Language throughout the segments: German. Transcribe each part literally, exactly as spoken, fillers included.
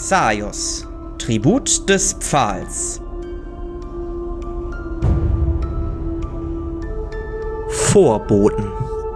Xaios, Tribut des Pfahls. Vorboten.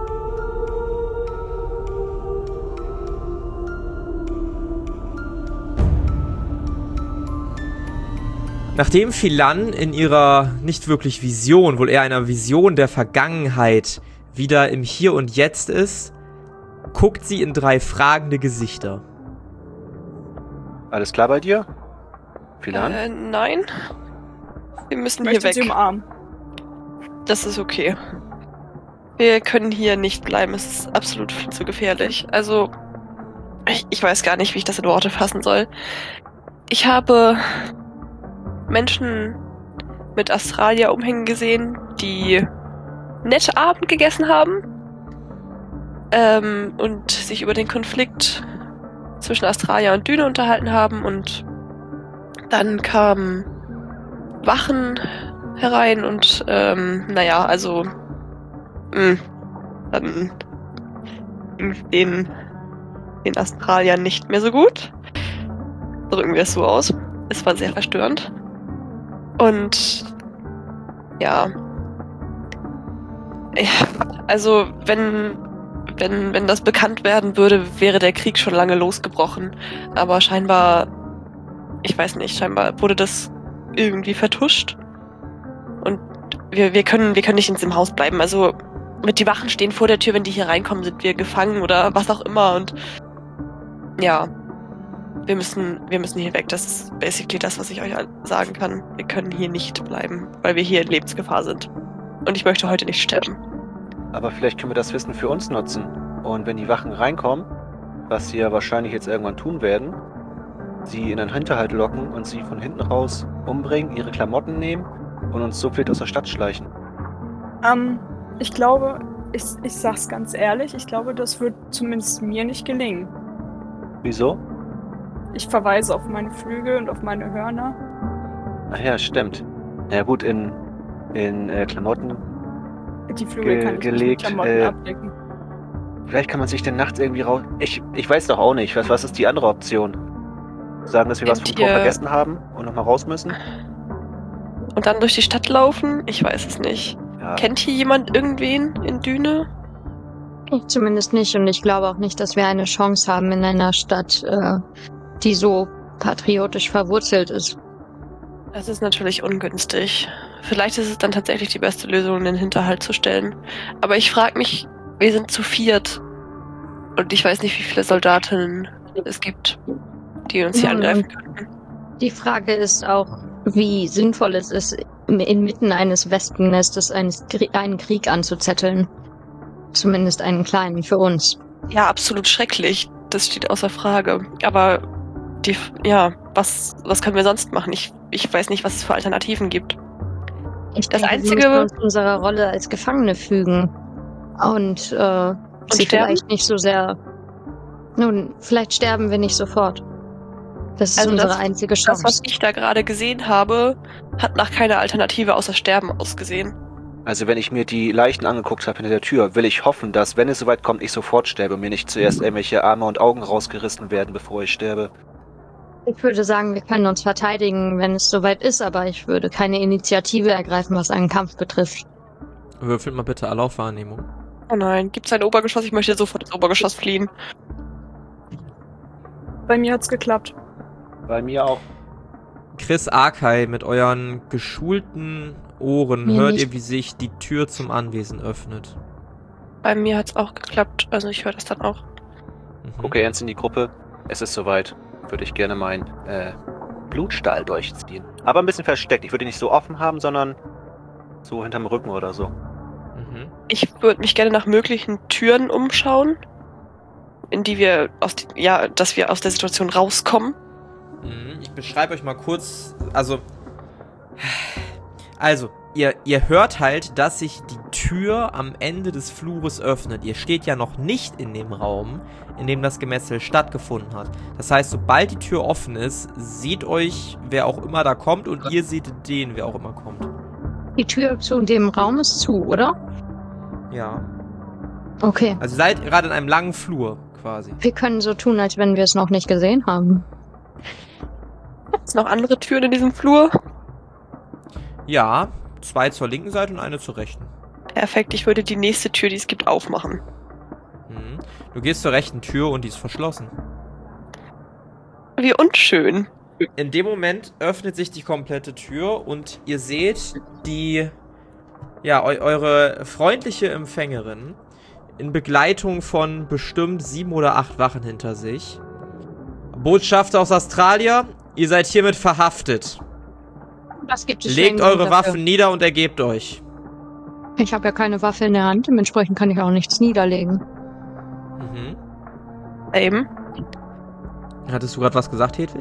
Nachdem Philan in ihrer nicht wirklich Vision, wohl eher einer Vision der Vergangenheit, wieder im Hier und Jetzt ist, guckt sie in drei fragende Gesichter. Alles klar bei dir? Philan? Äh, nein. Wir müssen Ich hier möchte weg. sie umarmen. Das ist okay. Wir können hier nicht bleiben. Es ist absolut viel zu gefährlich. Also, ich, ich weiß gar nicht, wie ich das in Worte fassen soll. Ich habe Menschen mit Astralia-Umhängen gesehen, die nett Abend gegessen haben ähm, und sich über den Konflikt zwischen Astralia und Düne unterhalten haben, und dann kamen Wachen herein und ähm, naja, also mh, dann ging es den, den Astraliern nicht mehr so gut. Drücken wir es so aus. Es war sehr verstörend. Und ja, also wenn, wenn, wenn das bekannt werden würde, wäre der Krieg schon lange losgebrochen. Aber scheinbar, ich weiß nicht, scheinbar wurde das irgendwie vertuscht. Und wir, wir können, wir können nicht in diesem Haus bleiben. Also mit die Wachen stehen vor der Tür, wenn die hier reinkommen, sind wir gefangen oder was auch immer. Und ja, wir müssen, wir müssen hier weg. Das ist basically das, was ich euch sagen kann. Wir können hier nicht bleiben, weil wir hier in Lebensgefahr sind. Und ich möchte heute nicht sterben. Aber vielleicht können wir das Wissen für uns nutzen. Und wenn die Wachen reinkommen, was sie ja wahrscheinlich jetzt irgendwann tun werden, sie in einen Hinterhalt locken und sie von hinten raus umbringen, ihre Klamotten nehmen und uns so viel aus der Stadt schleichen. Ähm, ich glaube, ich, ich sag's ganz ehrlich, ich glaube, das wird zumindest mir nicht gelingen. Wieso? Ich verweise auf meine Flügel und auf meine Hörner. Ach ja, stimmt. Ja gut, in, in äh, Klamotten. Die Flügel Ge- kann ich gelegt, nicht mit Klamotten äh, abdecken. Vielleicht kann man sich denn nachts irgendwie raus... Ich, ich weiß doch auch nicht. Was, was ist die andere Option? Sagen, dass wir was vom Kennt Tor ihr- vergessen haben und nochmal raus müssen? Und dann durch die Stadt laufen? Ich weiß es nicht. Ja. Kennt hier jemand irgendwen in Düne? Ich zumindest nicht, und ich glaube auch nicht, dass wir eine Chance haben in einer Stadt, äh, die so patriotisch verwurzelt ist. Das ist natürlich ungünstig. Vielleicht ist es dann tatsächlich die beste Lösung, den Hinterhalt zu stellen. Aber ich frage mich, wir sind zu viert. Und ich weiß nicht, wie viele Soldatinnen es gibt, die uns hier Ja, angreifen könnten. Die Frage ist auch, wie sinnvoll es ist, inmitten eines Wespennestes eines Krie- einen Krieg anzuzetteln. Zumindest einen kleinen für uns. Ja, absolut schrecklich. Das steht außer Frage. Aber die, ja, was, was können wir sonst machen? Ich, ich weiß nicht, was es für Alternativen gibt. Ich Das denke, Einzige- wir müssen uns unserer Rolle als Gefangene fügen. Und, äh, sie sterben? vielleicht nicht so sehr... Nun, vielleicht sterben wir nicht sofort. Das ist Also unsere das- einzige Das, Chance. was ich da gerade gesehen habe, hat nach keiner Alternative außer Sterben ausgesehen. Also wenn ich mir die Leichen angeguckt habe hinter der Tür, will ich hoffen, dass, wenn es soweit kommt, ich sofort sterbe und mir nicht zuerst irgendwelche Arme und Augen rausgerissen werden, bevor ich sterbe. Ich würde sagen, wir können uns verteidigen, wenn es soweit ist, aber ich würde keine Initiative ergreifen, was einen Kampf betrifft. Würfelt mal bitte alle auf Wahrnehmung. Oh nein, gibt's ein Obergeschoss? Ich möchte sofort ins Obergeschoss fliehen. Bei mir hat's geklappt. Bei mir auch. Chris Arkai, mit euren geschulten Ohren Mir hört nicht. ihr, wie sich die Tür zum Anwesen öffnet. Bei mir hat's auch geklappt, also ich höre das dann auch. Mhm. Gucke ernst in die Gruppe. Es ist soweit. Würde ich gerne meinen äh, Blutstahl durchziehen. Aber ein bisschen versteckt. Ich würde ihn nicht so offen haben, sondern so hinterm Rücken oder so. Mhm. Ich würde mich gerne nach möglichen Türen umschauen, in die wir aus, die, ja, dass wir aus der Situation rauskommen. Mhm. Ich beschreibe euch mal kurz, also, also, ihr, ihr hört halt, dass sich die Tür am Ende des Flures öffnet. Ihr steht ja noch nicht in dem Raum, in dem das Gemetzel stattgefunden hat. Das heißt, sobald die Tür offen ist, seht euch, wer auch immer da kommt, und ihr seht den, wer auch immer kommt. Die Tür zu dem Raum ist zu, oder? Ja. Okay. Also ihr seid gerade in einem langen Flur, quasi. Wir können so tun, als wenn wir es noch nicht gesehen haben. Gibt es noch andere Türen in diesem Flur? Ja, zwei zur linken Seite und eine zur rechten. Perfekt, ich würde die nächste Tür, die es gibt, aufmachen. Mhm. Du gehst zur rechten Tür und die ist verschlossen. Wie unschön. In dem Moment öffnet sich die komplette Tür und ihr seht die, ja, eu eure freundliche Empfängerin in Begleitung von bestimmt sieben oder acht Wachen hinter sich. Botschafter aus Australien, ihr seid hiermit verhaftet. Was gibt es Legt für einen eure Grund dafür? Waffen nieder und ergebt euch. Ich habe ja keine Waffe in der Hand, dementsprechend kann ich auch nichts niederlegen. Mhm. Eben. Hattest du gerade was gesagt, Hedwig?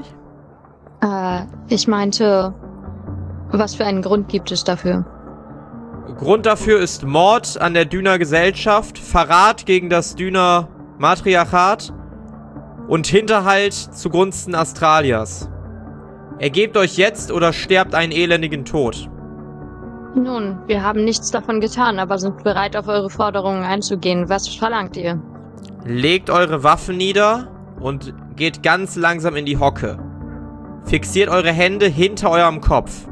Äh, ich meinte, was für einen Grund gibt es dafür? Grund dafür ist Mord an der Düner Gesellschaft, Verrat gegen das Düner Matriarchat und Hinterhalt zugunsten Australias. Ergebt euch jetzt oder sterbt einen elendigen Tod. Nun, wir haben nichts davon getan, aber sind bereit, auf eure Forderungen einzugehen. Was verlangt ihr? Legt eure Waffen nieder und geht ganz langsam in die Hocke. Fixiert eure Hände hinter eurem Kopf.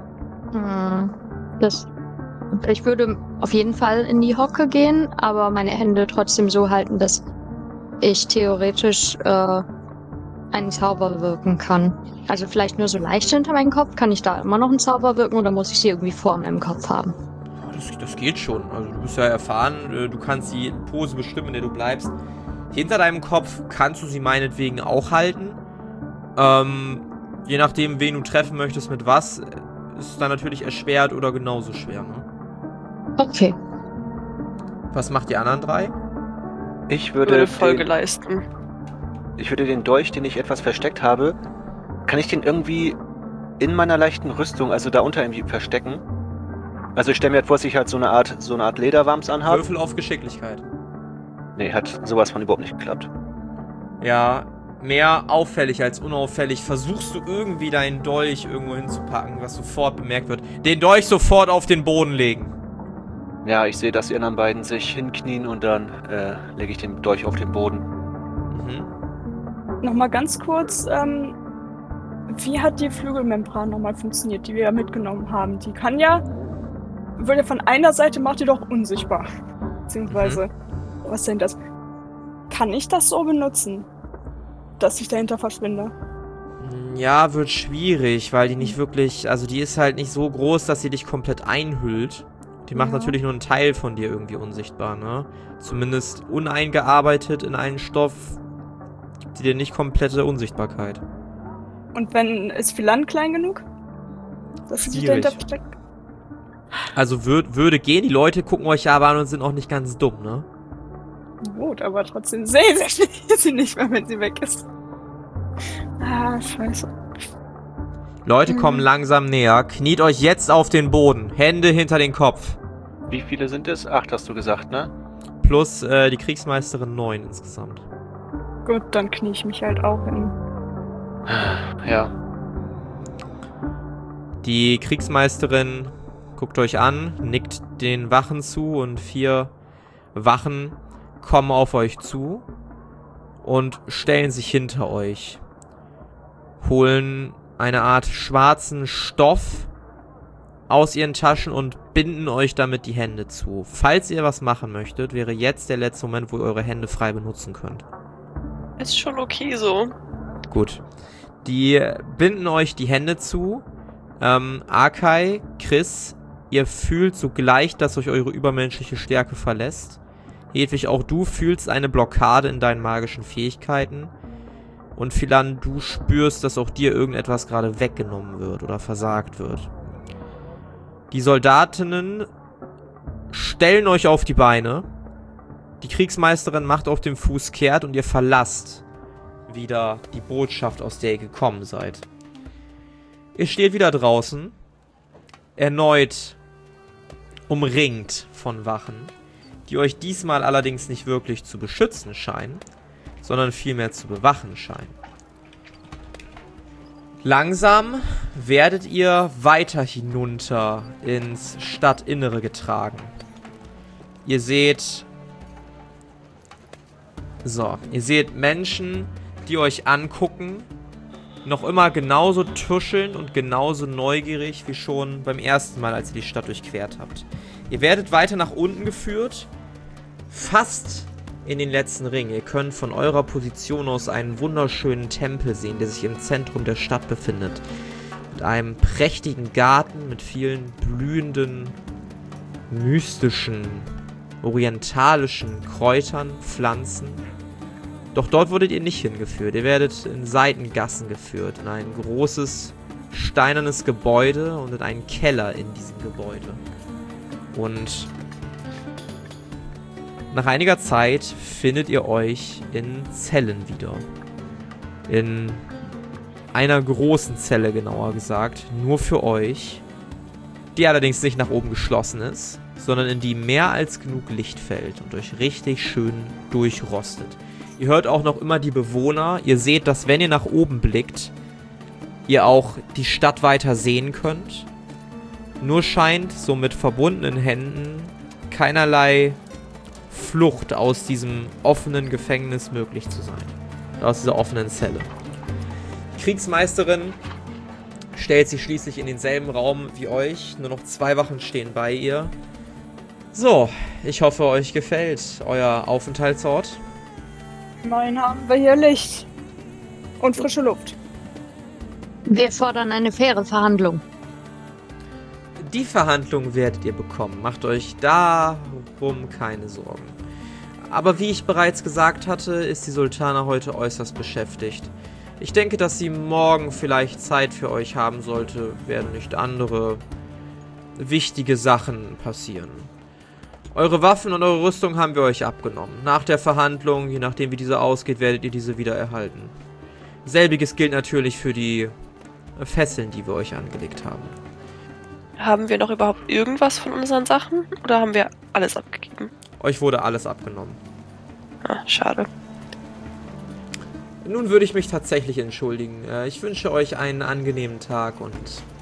Hm, das... Ich würde auf jeden Fall in die Hocke gehen, aber meine Hände trotzdem so halten, dass ich theoretisch äh, einen Zauber wirken kann. Also vielleicht nur so leicht hinter meinem Kopf. Kann ich da immer noch einen Zauber wirken oder muss ich sie irgendwie vor meinem Kopf haben? Das, das geht schon. Also du bist ja erfahren, du kannst die Pose bestimmen, in der du bleibst. Hinter deinem Kopf kannst du sie meinetwegen auch halten. Ähm, je nachdem, wen du treffen möchtest, mit was, ist es dann natürlich erschwert oder genauso schwer, ne? Okay. Was macht die anderen drei? Ich würde, Würde Folge den, leisten. ich würde den Dolch, den ich etwas versteckt habe, kann ich den irgendwie in meiner leichten Rüstung, also da unter irgendwie verstecken? Also ich stelle mir halt vor, dass ich halt so eine Art, so eine Art Lederwams anhabe. Würfel auf Geschicklichkeit. Nee, hat sowas von überhaupt nicht geklappt. Ja, mehr auffällig als unauffällig. Versuchst du irgendwie deinen Dolch irgendwo hinzupacken, was sofort bemerkt wird. Den Dolch sofort auf den Boden legen. Ja, ich sehe, dass die anderen beiden sich hinknien und dann äh, lege ich den Dolch auf den Boden. Mhm. Nochmal ganz kurz, ähm, wie hat die Flügelmembran nochmal funktioniert, die wir ja mitgenommen haben? Die kann ja, würde ja von einer Seite macht die doch unsichtbar. Beziehungsweise, was denn das? Kann ich das so benutzen, dass ich dahinter verschwinde? Ja, wird schwierig, weil die nicht wirklich, also die ist halt nicht so groß, dass sie dich komplett einhüllt. Die macht Ja. natürlich nur einen Teil von dir irgendwie unsichtbar, ne? Zumindest uneingearbeitet in einen Stoff gibt sie dir nicht komplette Unsichtbarkeit. Und wenn, ist Philan klein genug? Dass sie sich Schwierig. dahinter versteckt? Also würd, würde gehen, die Leute gucken euch aber an und sind auch nicht ganz dumm, ne? Gut, aber trotzdem sehen sie sie nicht mehr, wenn sie weg ist. Ah, scheiße. Leute Mhm. kommen langsam näher, kniet euch jetzt auf den Boden, Hände hinter den Kopf. Wie viele sind es? Acht hast du gesagt, ne? Plus äh, die Kriegsmeisterin neun insgesamt. Gut, dann knie ich mich halt auch hin. Ja. Die Kriegsmeisterin guckt euch an, nickt den Wachen zu und vier Wachen kommen auf euch zu und stellen sich hinter euch. Holen eine Art schwarzen Stoff aus ihren Taschen und binden euch damit die Hände zu. Falls ihr was machen möchtet, wäre jetzt der letzte Moment, wo ihr eure Hände frei benutzen könnt. Ist schon okay so. Gut. Die binden euch die Hände zu. Ähm, Akai, Chris, ihr fühlt sogleich, dass euch eure übermenschliche Stärke verlässt. Hedwig, auch du fühlst eine Blockade in deinen magischen Fähigkeiten. Und Philan, du spürst, dass auch dir irgendetwas gerade weggenommen wird oder versagt wird. Die Soldatinnen stellen euch auf die Beine. Die Kriegsmeisterin macht auf dem Fuß kehrt und ihr verlasst wieder die Botschaft, aus der ihr gekommen seid. Ihr steht wieder draußen, erneut umringt von Wachen, die euch diesmal allerdings nicht wirklich zu beschützen scheinen, sondern vielmehr zu bewachen scheinen. Langsam werdet ihr weiter hinunter ins Stadtinnere getragen. Ihr seht... So, ihr seht Menschen, die euch angucken, noch immer genauso tuschelnd und genauso neugierig wie schon beim ersten Mal, als ihr die Stadt durchquert habt. Ihr werdet weiter nach unten geführt, fast in den letzten Ring. Ihr könnt von eurer Position aus einen wunderschönen Tempel sehen, der sich im Zentrum der Stadt befindet. Mit einem prächtigen Garten, mit vielen blühenden, mystischen, orientalischen Kräutern, Pflanzen. Doch dort wurdet ihr nicht hingeführt. Ihr werdet in Seitengassen geführt, in ein großes, steinernes Gebäude und in einen Keller in diesem Gebäude. Und nach einiger Zeit findet ihr euch in Zellen wieder. In einer großen Zelle, genauer gesagt, nur für euch, die allerdings nicht nach oben geschlossen ist, sondern in die mehr als genug Licht fällt und euch richtig schön durchrostet. Ihr hört auch noch immer die Bewohner. Ihr seht, dass wenn ihr nach oben blickt, ihr auch die Stadt weiter sehen könnt. Nur scheint so mit verbundenen Händen keinerlei Flucht aus diesem offenen Gefängnis möglich zu sein. Aus dieser offenen Zelle. Die Kriegsmeisterin stellt sich schließlich in denselben Raum wie euch. Nur noch zwei Wachen stehen bei ihr. So, ich hoffe, euch gefällt euer Aufenthaltsort. Immerhin haben wir hier Licht und frische Luft. Wir fordern eine faire Verhandlung. Die Verhandlung werdet ihr bekommen. Macht euch darum keine Sorgen. Aber wie ich bereits gesagt hatte, ist die Sultana heute äußerst beschäftigt. Ich denke, dass sie morgen vielleicht Zeit für euch haben sollte, werden nicht andere wichtige Sachen passieren. Eure Waffen und eure Rüstung haben wir euch abgenommen. Nach der Verhandlung, je nachdem wie diese ausgeht, werdet ihr diese wieder erhalten. Selbiges gilt natürlich für die Fesseln, die wir euch angelegt haben. Haben wir noch überhaupt irgendwas von unseren Sachen? Oder haben wir alles abgegeben? Euch wurde alles abgenommen. Ah, schade. Nun würde ich mich tatsächlich entschuldigen. Ich wünsche euch einen angenehmen Tag und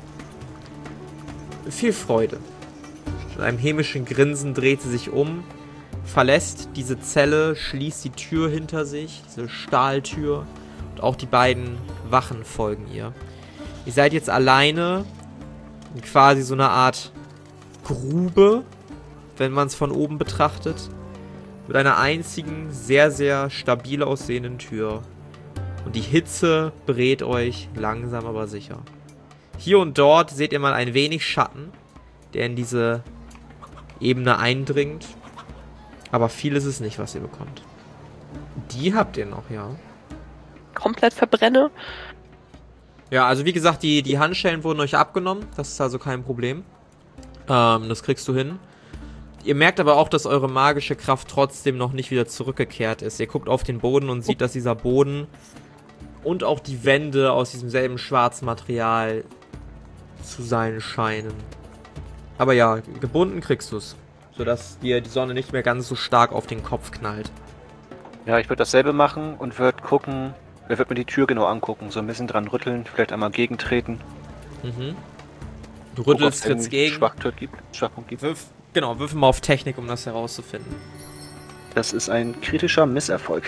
viel Freude. Mit einem hämischen Grinsen dreht sie sich um, verlässt diese Zelle, schließt die Tür hinter sich, diese Stahltür, und auch die beiden Wachen folgen ihr. Ihr seid jetzt alleine in quasi so einer Art Grube, wenn man es von oben betrachtet, mit einer einzigen, sehr, sehr stabil aussehenden Tür. Und die Hitze berät euch langsam aber sicher. Hier und dort seht ihr mal ein wenig Schatten, der in diese Ebene eindringt. Aber viel ist es nicht, was ihr bekommt. Die habt ihr noch, ja. Komplett verbrenne? Ja, also wie gesagt, die, die Handschellen wurden euch abgenommen. Das ist also kein Problem. Ähm, das kriegst du hin. Ihr merkt aber auch, dass eure magische Kraft trotzdem noch nicht wieder zurückgekehrt ist. Ihr guckt auf den Boden und seht, dass dieser Boden und auch die Wände aus diesem selben Schwarzmaterial zu sein scheinen. Aber ja, gebunden kriegst du es, sodass dir die Sonne nicht mehr ganz so stark auf den Kopf knallt. Ja, ich würde dasselbe machen und würde gucken, wer wird mir die Tür genau angucken, so ein bisschen dran rütteln, vielleicht einmal gegentreten. Mhm. Du rüttelst, trittst gegen. Schwachpunkt gibt. Schwachpunkt gibt. Wirf, genau, wirf mal auf Technik, um das herauszufinden. Das ist ein kritischer Misserfolg.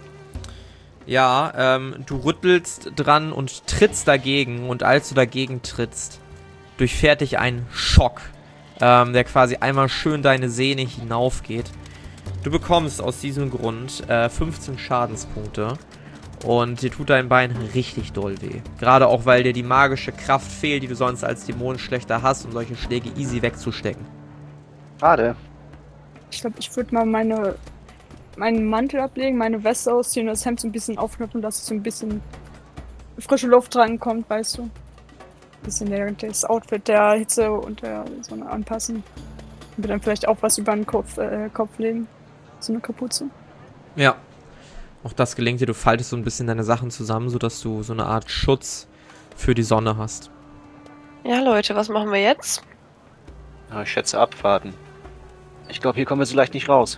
Ja, ähm, du rüttelst dran und trittst dagegen, und als du dagegen trittst, durchfährt dich ein Schock, ähm, der quasi einmal schön deine Sehne hinaufgeht. Du bekommst aus diesem Grund äh, fünfzehn Schadenspunkte und dir tut dein Bein richtig doll weh. Gerade auch, weil dir die magische Kraft fehlt, die du sonst als Dämonenschlechter hast, um solche Schläge easy wegzustecken. Schade. Ich glaube, ich würde mal meine, meinen Mantel ablegen, meine Weste ausziehen und das Hemd so ein bisschen aufknöpfen, dass so ein bisschen frische Luft drankommt, weißt du. Ein bisschen der, das Outfit der Hitze und der Sonne anpassen. Und dann vielleicht auch was über den Kopf, äh, Kopf legen. So eine Kapuze. Ja. Auch das gelingt dir. Du faltest so ein bisschen deine Sachen zusammen, sodass du so eine Art Schutz für die Sonne hast. Ja, Leute, was machen wir jetzt? Ja, ich schätze abwarten. Ich glaube, hier kommen wir so leicht nicht raus.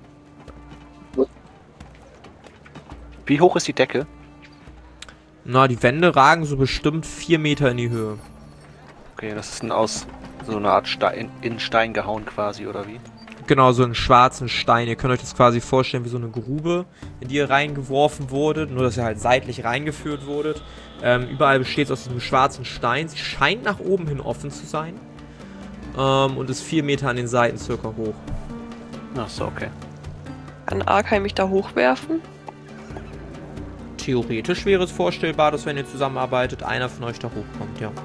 Wie hoch ist die Decke? Na, die Wände ragen so bestimmt vier Meter in die Höhe. Okay, das ist ein aus so eine Art Stein, in Stein gehauen quasi, oder wie? genau, so einen schwarzen Stein. Ihr könnt euch das quasi vorstellen wie so eine Grube, in die ihr reingeworfen wurdet, nur dass ihr halt seitlich reingeführt wurdet. Ähm, überall besteht es aus diesem schwarzen Stein. Sie scheint nach oben hin offen zu sein. Ähm, und ist vier Meter an den Seiten circa hoch. Ach so, okay. Kann Arkai mich da hochwerfen? Theoretisch wäre es vorstellbar, dass wenn ihr zusammenarbeitet, einer von euch da hochkommt, ja.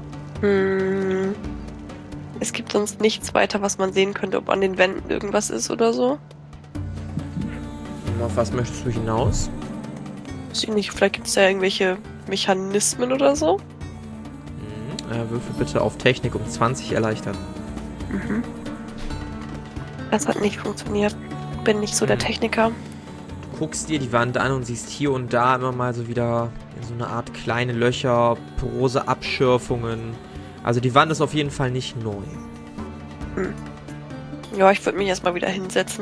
Hm. Es gibt sonst nichts weiter, was man sehen könnte, ob an den Wänden irgendwas ist oder so. Und auf was möchtest du hinaus? Weiß ich nicht, vielleicht gibt es ja irgendwelche Mechanismen oder so. Mhm. Äh, würfel bitte auf Technik um zwanzig erleichtern. Mhm. Das hat nicht funktioniert. Bin nicht so der Mhm. Techniker. Du guckst dir die Wand an und siehst hier und da immer mal so wieder so eine Art kleine Löcher, porose Abschürfungen. Also die Wand ist auf jeden Fall nicht neu. Hm. Ja, ich würde mich erstmal wieder hinsetzen.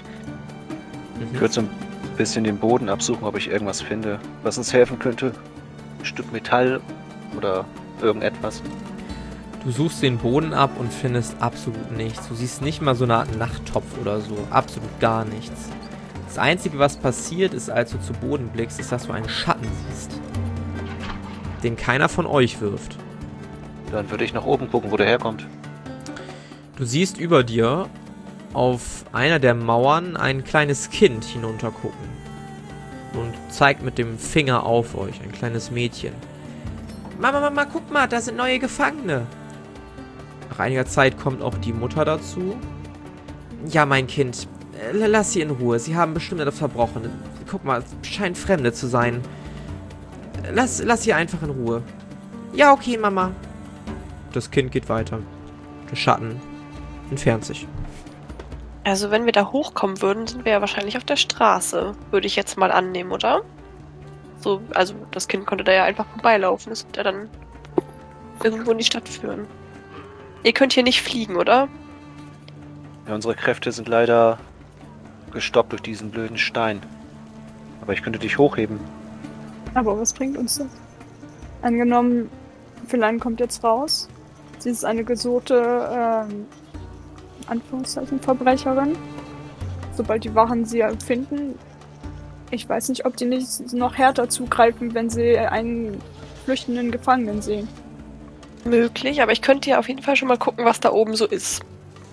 Mhm. Ich würde so ein bisschen den Boden absuchen, ob ich irgendwas finde, was uns helfen könnte. Ein Stück Metall oder irgendetwas. Du suchst den Boden ab und findest absolut nichts. Du siehst nicht mal so eine Art Nachttopf oder so. Absolut gar nichts. Das Einzige, was passiert ist, als du zu Boden blickst, ist, dass du einen Schatten siehst. Den keiner von euch wirft. Dann würde ich nach oben gucken, wo der herkommt. Du siehst über dir auf einer der Mauern ein kleines Kind hinuntergucken. Und zeigt mit dem Finger auf euch, ein kleines Mädchen. Mama, Mama, guck mal, da sind neue Gefangene. Nach einiger Zeit kommt auch die Mutter dazu. Ja, mein Kind, äh, lass sie in Ruhe. Sie haben bestimmt etwas verbrochen. Guck mal, es scheint Fremde zu sein. Lass, lass sie einfach in Ruhe. Ja, okay, Mama. Das Kind geht weiter. Der Schatten entfernt sich. Also wenn wir da hochkommen würden, sind wir ja wahrscheinlich auf der Straße. Würde ich jetzt mal annehmen, oder? So, also das Kind konnte da ja einfach vorbeilaufen. Das wird ja dann irgendwo in die Stadt führen. Ihr könnt hier nicht fliegen, oder? Ja, unsere Kräfte sind leider gestoppt durch diesen blöden Stein. Aber ich könnte dich hochheben. Aber was bringt uns das? Angenommen, Philan kommt jetzt raus. Sie ist eine gesuchte, ähm, Anführungszeichen, Verbrecherin. Sobald die Wachen sie finden, ich weiß nicht, ob die nicht noch härter zugreifen, wenn sie einen flüchtenden Gefangenen sehen. Möglich, aber ich könnte ja auf jeden Fall schon mal gucken, was da oben so ist.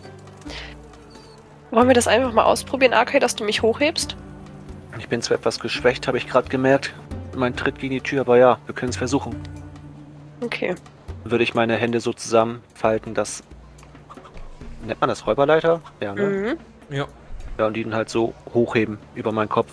Wollen wir das einfach mal ausprobieren, Arkai, dass du mich hochhebst? Ich bin zwar etwas geschwächt, habe ich gerade gemerkt. Mein Tritt gegen die Tür, aber ja, wir können es versuchen. Okay. Würde ich meine Hände so zusammenfalten, dass... Nennt man das Räuberleiter? Ja, ne? Mhm. Ja. Ja, und die dann halt so hochheben über meinen Kopf.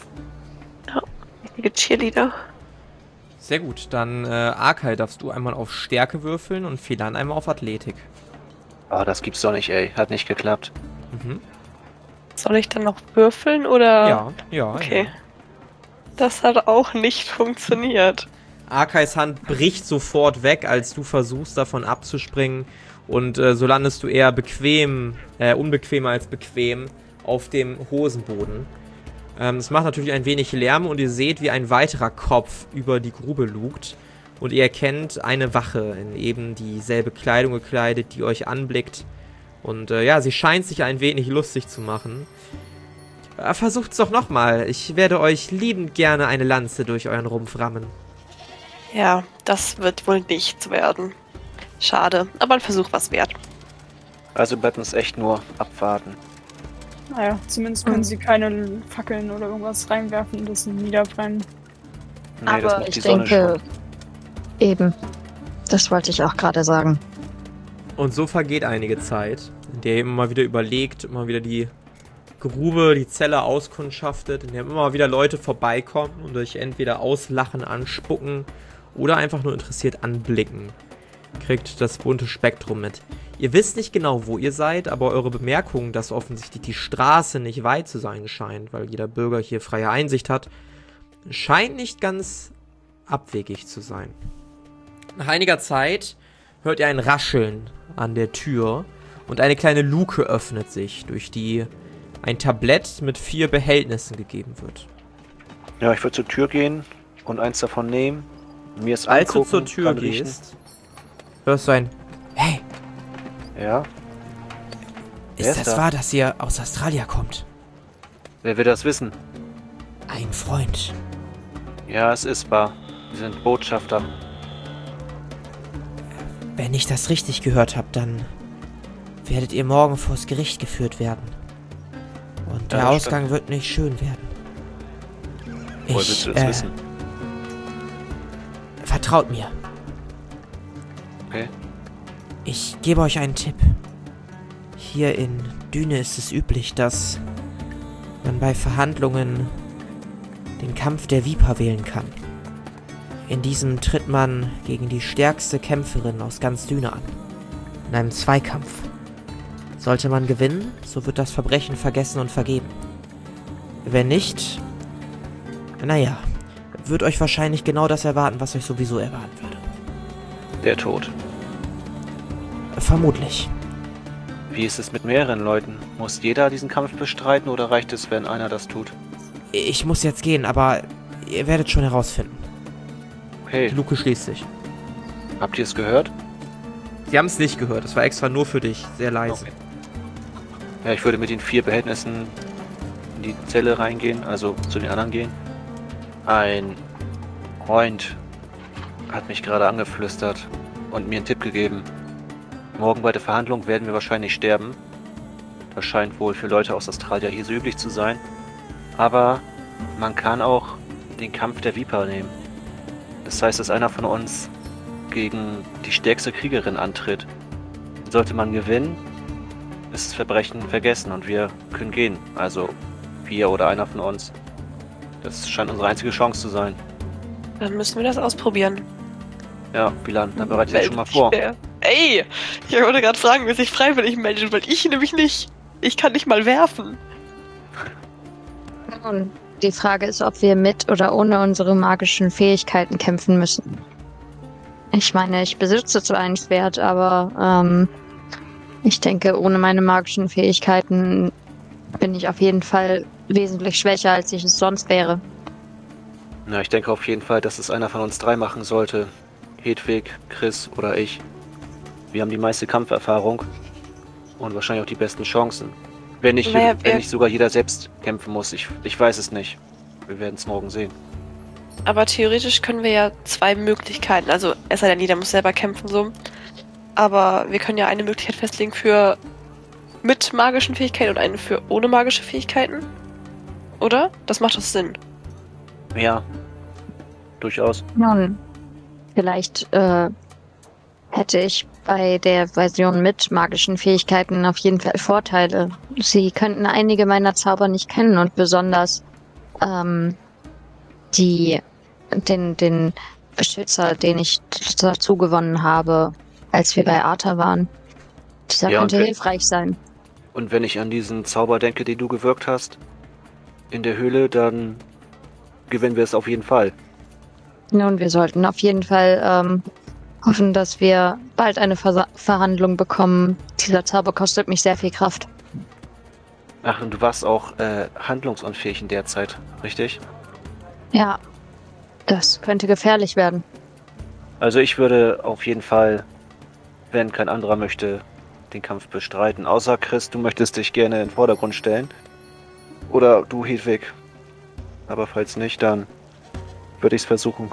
Richtige Cheerleader. Sehr gut, dann äh, Arkai, darfst du einmal auf Stärke würfeln und Philan einmal auf Athletik. Ah, das gibt's doch nicht, ey. Hat nicht geklappt. Mhm. Soll ich dann noch würfeln, oder? Ja, ja. Okay. Ja. Das hat auch nicht funktioniert. Arkais Hand bricht sofort weg, als du versuchst, davon abzuspringen. Und äh, so landest du eher bequem, äh, unbequemer als bequem auf dem Hosenboden. Ähm, es macht natürlich ein wenig Lärm und ihr seht, wie ein weiterer Kopf über die Grube lugt. Und ihr erkennt eine Wache in eben dieselbe Kleidung gekleidet, die euch anblickt. Und äh, ja, sie scheint sich ein wenig lustig zu machen. Äh, versucht's doch nochmal. Ich werde euch liebend gerne eine Lanze durch euren Rumpf rammen. Ja, das wird wohl nichts werden. Schade, aber ein Versuch war's wert. Also bleibt uns echt nur abwarten. Naja, zumindest können Hm. sie keine Fackeln oder irgendwas reinwerfen, das niederbrennen. Nee, das Aber macht ich die Sonne denke, schon. eben. Das wollte ich auch gerade sagen. Und so vergeht einige Zeit, in der ihr immer mal wieder überlegt, immer wieder die Grube, die Zelle auskundschaftet, in der immer wieder Leute vorbeikommen und euch entweder auslachen, anspucken oder einfach nur interessiert anblicken. Kriegt das bunte Spektrum mit. Ihr wisst nicht genau, wo ihr seid, aber eure Bemerkung, dass offensichtlich die Straße nicht weit zu sein scheint, weil jeder Bürger hier freie Einsicht hat, scheint nicht ganz abwegig zu sein. Nach einiger Zeit hört ihr ein Rascheln an der Tür und eine kleine Luke öffnet sich, durch die ein Tablett mit vier Behältnissen gegeben wird. Ja, ich würde zur Tür gehen und eins davon nehmen. Mir es Als du angucken, zur Tür dran riechen. gehst, hörst du ein Hey, Ja. Wer Ist ist das da? wahr, dass ihr aus Australia kommt? Wer will das wissen? Ein Freund. Ja, es ist wahr. Wir sind Botschafter. Wenn ich das richtig gehört habe, dann werdet ihr morgen vors Gericht geführt werden. Und der Ja, das Ausgang wird nicht schön werden. Woher willst Ich, du das äh, wissen? vertraut mir. Okay. Ich gebe euch einen Tipp. Hier in Düne ist es üblich, dass man bei Verhandlungen den Kampf der Viper wählen kann. In diesem tritt man gegen die stärkste Kämpferin aus ganz Düne an. In einem Zweikampf. Sollte man gewinnen, so wird das Verbrechen vergessen und vergeben. Wenn nicht, naja, wird euch wahrscheinlich genau das erwarten, was euch sowieso erwarten würde. Der Tod. Vermutlich. Wie ist es mit mehreren Leuten? Muss jeder diesen Kampf bestreiten oder reicht es, wenn einer das tut? Ich muss jetzt gehen, aber ihr werdet schon herausfinden. Okay, Die Luke schließt sich. habt ihr es gehört? Sie haben es nicht gehört, das war extra nur für dich, sehr leise. Okay. Ja, ich würde mit den vier Behältnissen in die Zelle reingehen, also zu den anderen gehen. Ein Freund hat mich gerade angeflüstert und mir einen Tipp gegeben. Morgen bei der Verhandlung werden wir wahrscheinlich sterben. Das scheint wohl für Leute aus Australien hier so üblich zu sein. Aber man kann auch den Kampf der Viper nehmen. Das heißt, dass einer von uns gegen die stärkste Kriegerin antritt. Sollte man gewinnen, ist das Verbrechen vergessen und wir können gehen. Also wir oder einer von uns. Das scheint unsere einzige Chance zu sein. Dann müssen wir das ausprobieren. Ja, Bilan, dann bereite ich das schon mal vor. Schwer. Ey, ich wollte gerade fragen, wer sich freiwillig meldet, weil ich nämlich nicht. Ich kann nicht mal werfen. Nun, die Frage ist, ob wir mit oder ohne unsere magischen Fähigkeiten kämpfen müssen. Ich meine, ich besitze zwar ein Schwert, aber ähm, ich denke, ohne meine magischen Fähigkeiten bin ich auf jeden Fall wesentlich schwächer, als ich es sonst wäre. Na, ich denke auf jeden Fall, dass es einer von uns drei machen sollte. Hedwig, Chris oder ich. Wir haben die meiste Kampferfahrung und wahrscheinlich auch die besten Chancen. Wenn nicht, Naja, wenn wir- nicht sogar jeder selbst kämpfen muss. Ich, ich weiß es nicht. Wir werden es morgen sehen. Aber theoretisch können wir ja zwei Möglichkeiten, also es sei denn, jeder muss selber kämpfen so. Aber wir können ja eine Möglichkeit festlegen für mit magischen Fähigkeiten und eine für ohne magische Fähigkeiten. Oder? Das macht doch Sinn. Ja, durchaus. Nun, vielleicht äh, hätte ich bei der Version mit magischen Fähigkeiten auf jeden Fall Vorteile. Sie könnten einige meiner Zauber nicht kennen und besonders ähm, die, den, den Beschützer, den ich dazu gewonnen habe, als wir bei Arthur waren. Dieser Ja, und könnte wenn- hilfreich sein. Und wenn ich an diesen Zauber denke, den du gewirkt hast, in der Höhle, dann gewinnen wir es auf jeden Fall. Nun, wir sollten auf jeden Fall ähm, hoffen, dass wir bald eine Versa Verhandlung bekommen. Dieser Zauber kostet mich sehr viel Kraft. Ach, und du warst auch äh, handlungsunfähig in der Zeit, richtig? Ja, das könnte gefährlich werden. Also ich würde auf jeden Fall, wenn kein anderer möchte, den Kampf bestreiten. Außer Chris, du möchtest dich gerne in den Vordergrund stellen. Oder du, Hedwig. Aber falls nicht, dann würde ich es versuchen.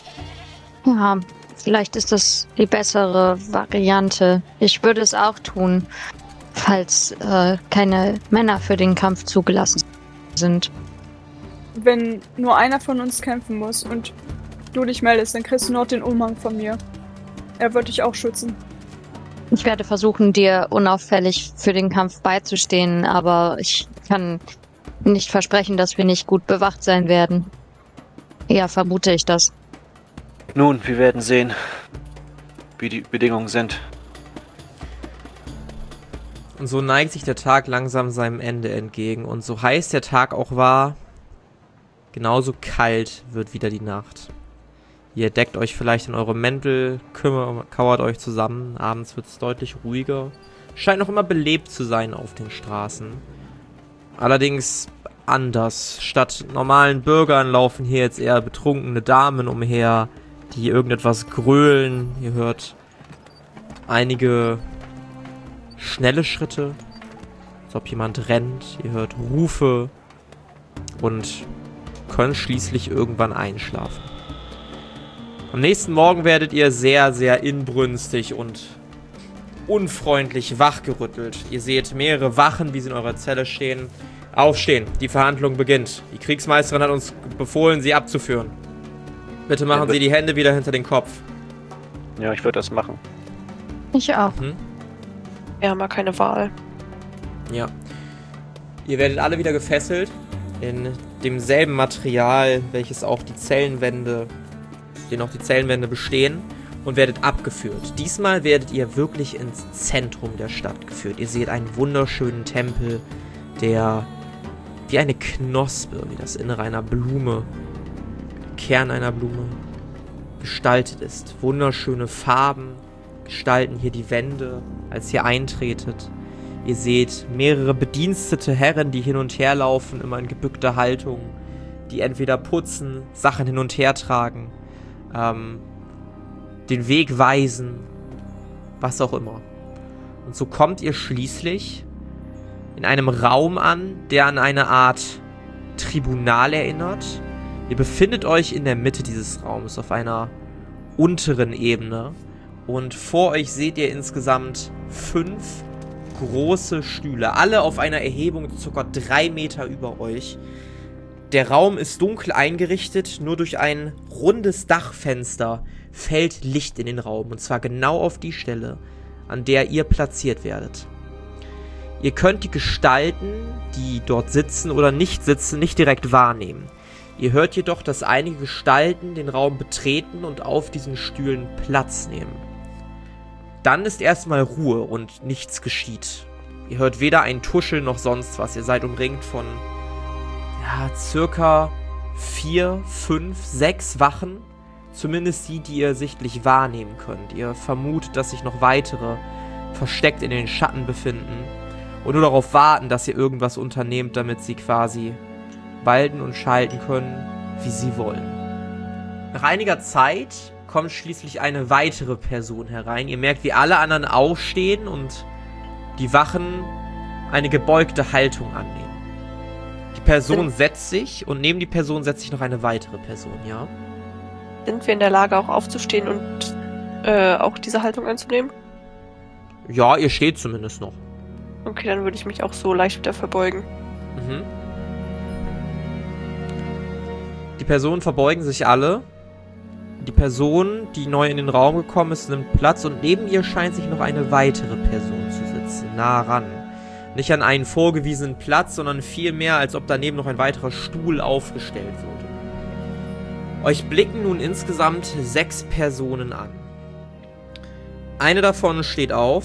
Ja, vielleicht ist das die bessere Variante. Ich würde es auch tun, falls äh, keine Männer für den Kampf zugelassen sind. Wenn nur einer von uns kämpfen muss und du dich meldest, dann kriegst du noch den Umhang von mir. Er wird dich auch schützen. Ich werde versuchen, dir unauffällig für den Kampf beizustehen, aber ich kann nicht versprechen, dass wir nicht gut bewacht sein werden. Ja, vermute ich das. Nun, wir werden sehen, wie die Bedingungen sind. Und so neigt sich der Tag langsam seinem Ende entgegen. Und so heiß der Tag auch war, genauso kalt wird wieder die Nacht. Ihr deckt euch vielleicht in eure Mäntel, kümmert, kauert euch zusammen. Abends wird es deutlich ruhiger. Scheint noch immer belebt zu sein auf den Straßen. Allerdings anders. Statt normalen Bürgern laufen hier jetzt eher betrunkene Damen umher, die irgendetwas grölen. Ihr hört einige schnelle Schritte, als ob jemand rennt. Ihr hört Rufe und könnt schließlich irgendwann einschlafen. Am nächsten Morgen werdet ihr sehr, sehr inbrünstig und unfreundlich wachgerüttelt. Ihr seht mehrere Wachen, wie sie in eurer Zelle stehen. Aufstehen, die Verhandlung beginnt. Die Kriegsmeisterin hat uns befohlen, sie abzuführen. Bitte machen Ja, Sie die Hände wieder hinter den Kopf. Ja, ich würde das machen. Ich auch. Mhm. Wir haben ja keine Wahl. Ja. Ihr werdet alle wieder gefesselt in demselben Material, welches auch die Zellenwände, den auch die Zellenwände bestehen, und werdet abgeführt. Diesmal werdet ihr wirklich ins Zentrum der Stadt geführt. Ihr seht einen wunderschönen Tempel, der wie eine Knospe, wie das Innere einer Blume, Kern einer Blume gestaltet ist. Wunderschöne Farben gestalten hier die Wände, als ihr eintretet. Ihr seht mehrere bedienstete Herren, die hin und her laufen, immer in gebückter Haltung, die entweder putzen, Sachen hin und her tragen, ähm, den Weg weisen, was auch immer. Und so kommt ihr schließlich in einem Raum an, der an eine Art Tribunal erinnert. Ihr befindet euch in der Mitte dieses Raums, auf einer unteren Ebene. Und vor euch seht ihr insgesamt fünf große Stühle, alle auf einer Erhebung ca. drei Meter über euch. Der Raum ist dunkel eingerichtet, nur durch ein rundes Dachfenster fällt Licht in den Raum. Und zwar genau auf die Stelle, an der ihr platziert werdet. Ihr könnt die Gestalten, die dort sitzen oder nicht sitzen, nicht direkt wahrnehmen. Ihr hört jedoch, dass einige Gestalten den Raum betreten und auf diesen Stühlen Platz nehmen. Dann ist erstmal Ruhe und nichts geschieht. Ihr hört weder ein Tuscheln noch sonst was. Ihr seid umringt von ja, circa vier, fünf, sechs Wachen. Zumindest die, die ihr sichtlich wahrnehmen könnt. Ihr vermutet, dass sich noch weitere versteckt in den Schatten befinden und nur darauf warten, dass ihr irgendwas unternehmt, damit sie quasi walten und schalten können, wie sie wollen. Nach einiger Zeit kommt schließlich eine weitere Person herein. Ihr merkt, wie alle anderen aufstehen und die Wachen eine gebeugte Haltung annehmen. Die Person setzt sich und neben die Person setzt sich noch eine weitere Person, ja? Sind wir in der Lage, auch aufzustehen und äh, auch diese Haltung einzunehmen? Ja, ihr steht zumindest noch. Okay, dann würde ich mich auch so leicht wieder verbeugen. Mhm. Die Personen verbeugen sich alle. Die Person, die neu in den Raum gekommen ist, nimmt Platz und neben ihr scheint sich noch eine weitere Person zu sitzen, nah ran. Nicht an einen vorgewiesenen Platz, sondern vielmehr, als ob daneben noch ein weiterer Stuhl aufgestellt wurde. Euch blicken nun insgesamt sechs Personen an. Eine davon steht auf.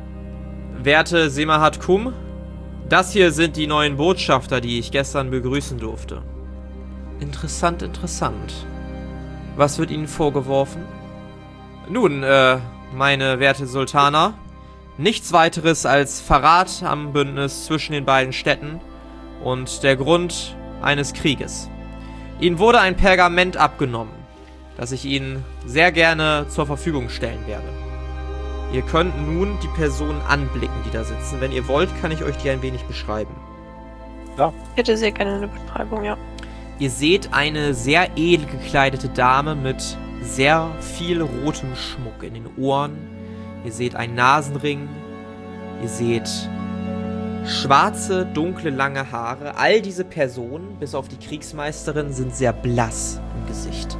Werte Semahat Kum, das hier sind die neuen Botschafter, die ich gestern begrüßen durfte. Interessant, interessant. Was wird Ihnen vorgeworfen? Nun, äh, meine werte Sultana, nichts weiteres als Verrat am Bündnis zwischen den beiden Städten und der Grund eines Krieges. Ihnen wurde ein Pergament abgenommen, das ich Ihnen sehr gerne zur Verfügung stellen werde. Ihr könnt nun die Personen anblicken, die da sitzen. Wenn ihr wollt, kann ich euch die ein wenig beschreiben. Ich hätte sehr gerne eine Beschreibung, ja. Ihr seht eine sehr edel gekleidete Dame mit sehr viel rotem Schmuck in den Ohren. Ihr seht einen Nasenring. Ihr seht schwarze, dunkle, lange Haare. All diese Personen, bis auf die Kriegsmeisterin, sind sehr blass im Gesicht.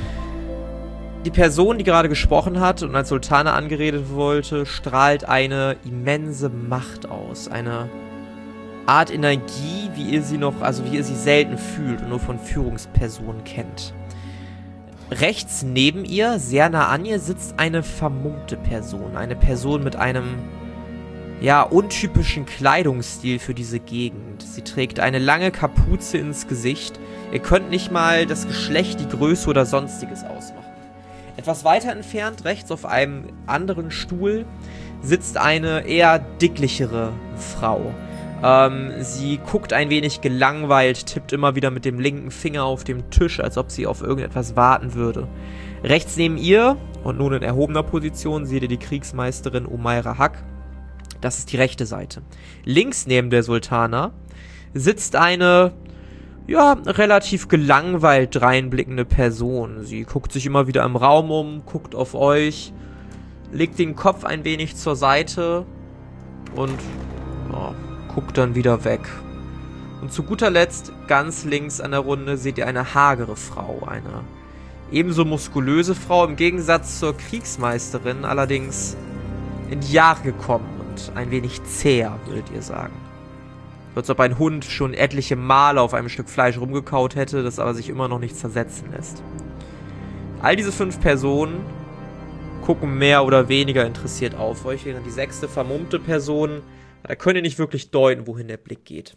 Die Person, die gerade gesprochen hat und als Sultana angeredet wollte, strahlt eine immense Macht aus. Eine Art Energie, wie ihr sie noch, also wie ihr sie selten fühlt und nur von Führungspersonen kennt. Rechts neben ihr, sehr nah an ihr, sitzt eine vermummte Person. Eine Person mit einem, ja, untypischen Kleidungsstil für diese Gegend. Sie trägt eine lange Kapuze ins Gesicht. Ihr könnt nicht mal das Geschlecht, die Größe oder sonstiges ausmachen. Etwas weiter entfernt, rechts auf einem anderen Stuhl, sitzt eine eher dicklichere Frau. Ähm, sie guckt ein wenig gelangweilt, tippt immer wieder mit dem linken Finger auf dem Tisch, als ob sie auf irgendetwas warten würde. Rechts neben ihr, und nun in erhobener Position, seht ihr die Kriegsmeisterin Umaira Haq. Das ist die rechte Seite. Links neben der Sultana sitzt eine, ja, relativ gelangweilt dreinblickende Person. Sie guckt sich immer wieder im Raum um, guckt auf euch, legt den Kopf ein wenig zur Seite und ja, guckt dann wieder weg. Und zu guter Letzt, ganz links an der Runde, seht ihr eine hagere Frau. Eine ebenso muskulöse Frau, im Gegensatz zur Kriegsmeisterin, allerdings in die Jahre gekommen und ein wenig zäher, würdet ihr sagen. Als ob ein Hund schon etliche Male auf einem Stück Fleisch rumgekaut hätte, das aber sich immer noch nicht zersetzen lässt. All diese fünf Personen gucken mehr oder weniger interessiert auf euch, während die sechste vermummte Person, da könnt ihr nicht wirklich deuten, wohin der Blick geht.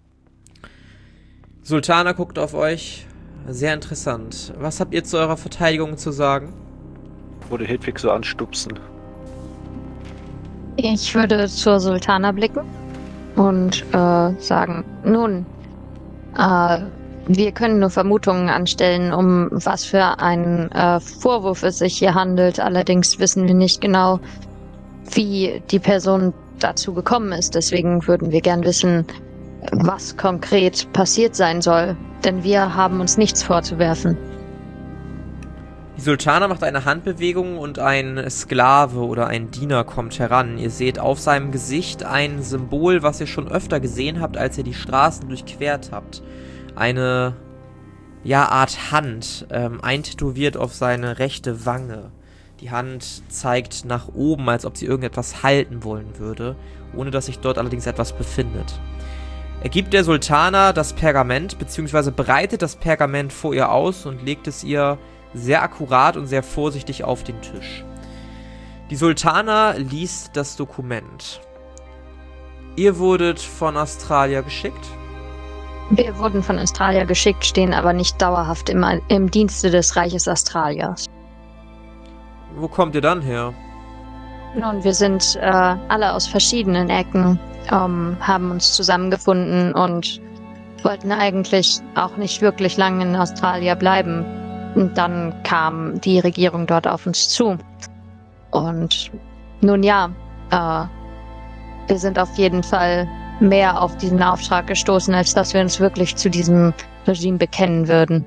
Sultana guckt auf euch. Sehr interessant. Was habt ihr zu eurer Verteidigung zu sagen? Würde Hedwig so anstupsen. Ich würde zur Sultana blicken und äh, sagen, nun, äh, wir können nur Vermutungen anstellen, um was für einen äh, Vorwurf es sich hier handelt. Allerdings wissen wir nicht genau, wie die Person dazu gekommen ist. Deswegen würden wir gern wissen, was konkret passiert sein soll. Denn wir haben uns nichts vorzuwerfen. Die Sultana macht eine Handbewegung und ein Sklave oder ein Diener kommt heran. Ihr seht auf seinem Gesicht ein Symbol, was ihr schon öfter gesehen habt, als ihr die Straßen durchquert habt. Eine, ja, Art Hand, ähm, eintätowiert auf seine rechte Wange. Die Hand zeigt nach oben, als ob sie irgendetwas halten wollen würde, ohne dass sich dort allerdings etwas befindet. Er gibt der Sultana das Pergament, beziehungsweise breitet das Pergament vor ihr aus und legt es ihr sehr akkurat und sehr vorsichtig auf den Tisch. Die Sultana liest das Dokument. Ihr wurdet von Astralia geschickt? Wir wurden von Astralia geschickt, stehen aber nicht dauerhaft im, im Dienste des Reiches Astralias. Wo kommt ihr dann her? Nun, wir sind äh, alle aus verschiedenen Ecken, ähm, haben uns zusammengefunden und wollten eigentlich auch nicht wirklich lange in Australia bleiben. Und dann kam die Regierung dort auf uns zu. Und nun ja, äh, wir sind auf jeden Fall mehr auf diesen Auftrag gestoßen, als dass wir uns wirklich zu diesem Regime bekennen würden.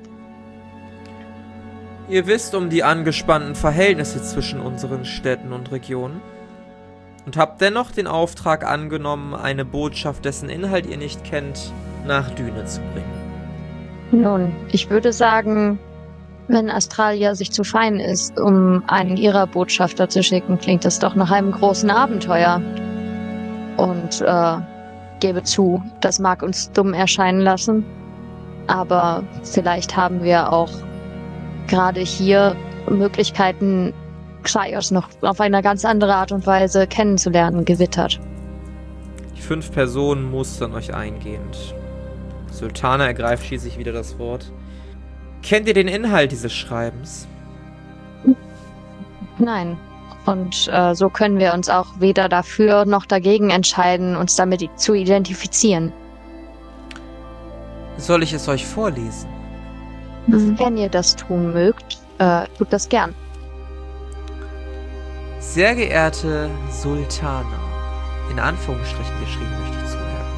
Ihr wisst um die angespannten Verhältnisse zwischen unseren Städten und Regionen und habt dennoch den Auftrag angenommen, eine Botschaft, dessen Inhalt ihr nicht kennt, nach Düne zu bringen. Nun, ich würde sagen, wenn Astralia sich zu fein ist, um einen ihrer Botschafter zu schicken, klingt das doch nach einem großen Abenteuer. Und äh, gebe zu, das mag uns dumm erscheinen lassen, aber vielleicht haben wir auch gerade hier Möglichkeiten, Xaios noch auf eine ganz andere Art und Weise kennenzulernen, gewittert. Die fünf Personen mustern euch eingehend. Sultana ergreift schließlich wieder das Wort. Kennt ihr den Inhalt dieses Schreibens? Nein. Und äh, so können wir uns auch weder dafür noch dagegen entscheiden, uns damit zu identifizieren. Soll ich es euch vorlesen? Wenn ihr das tun mögt, äh, tut das gern. Sehr geehrte Sultana, in Anführungsstrichen geschrieben möchte ich zumerken.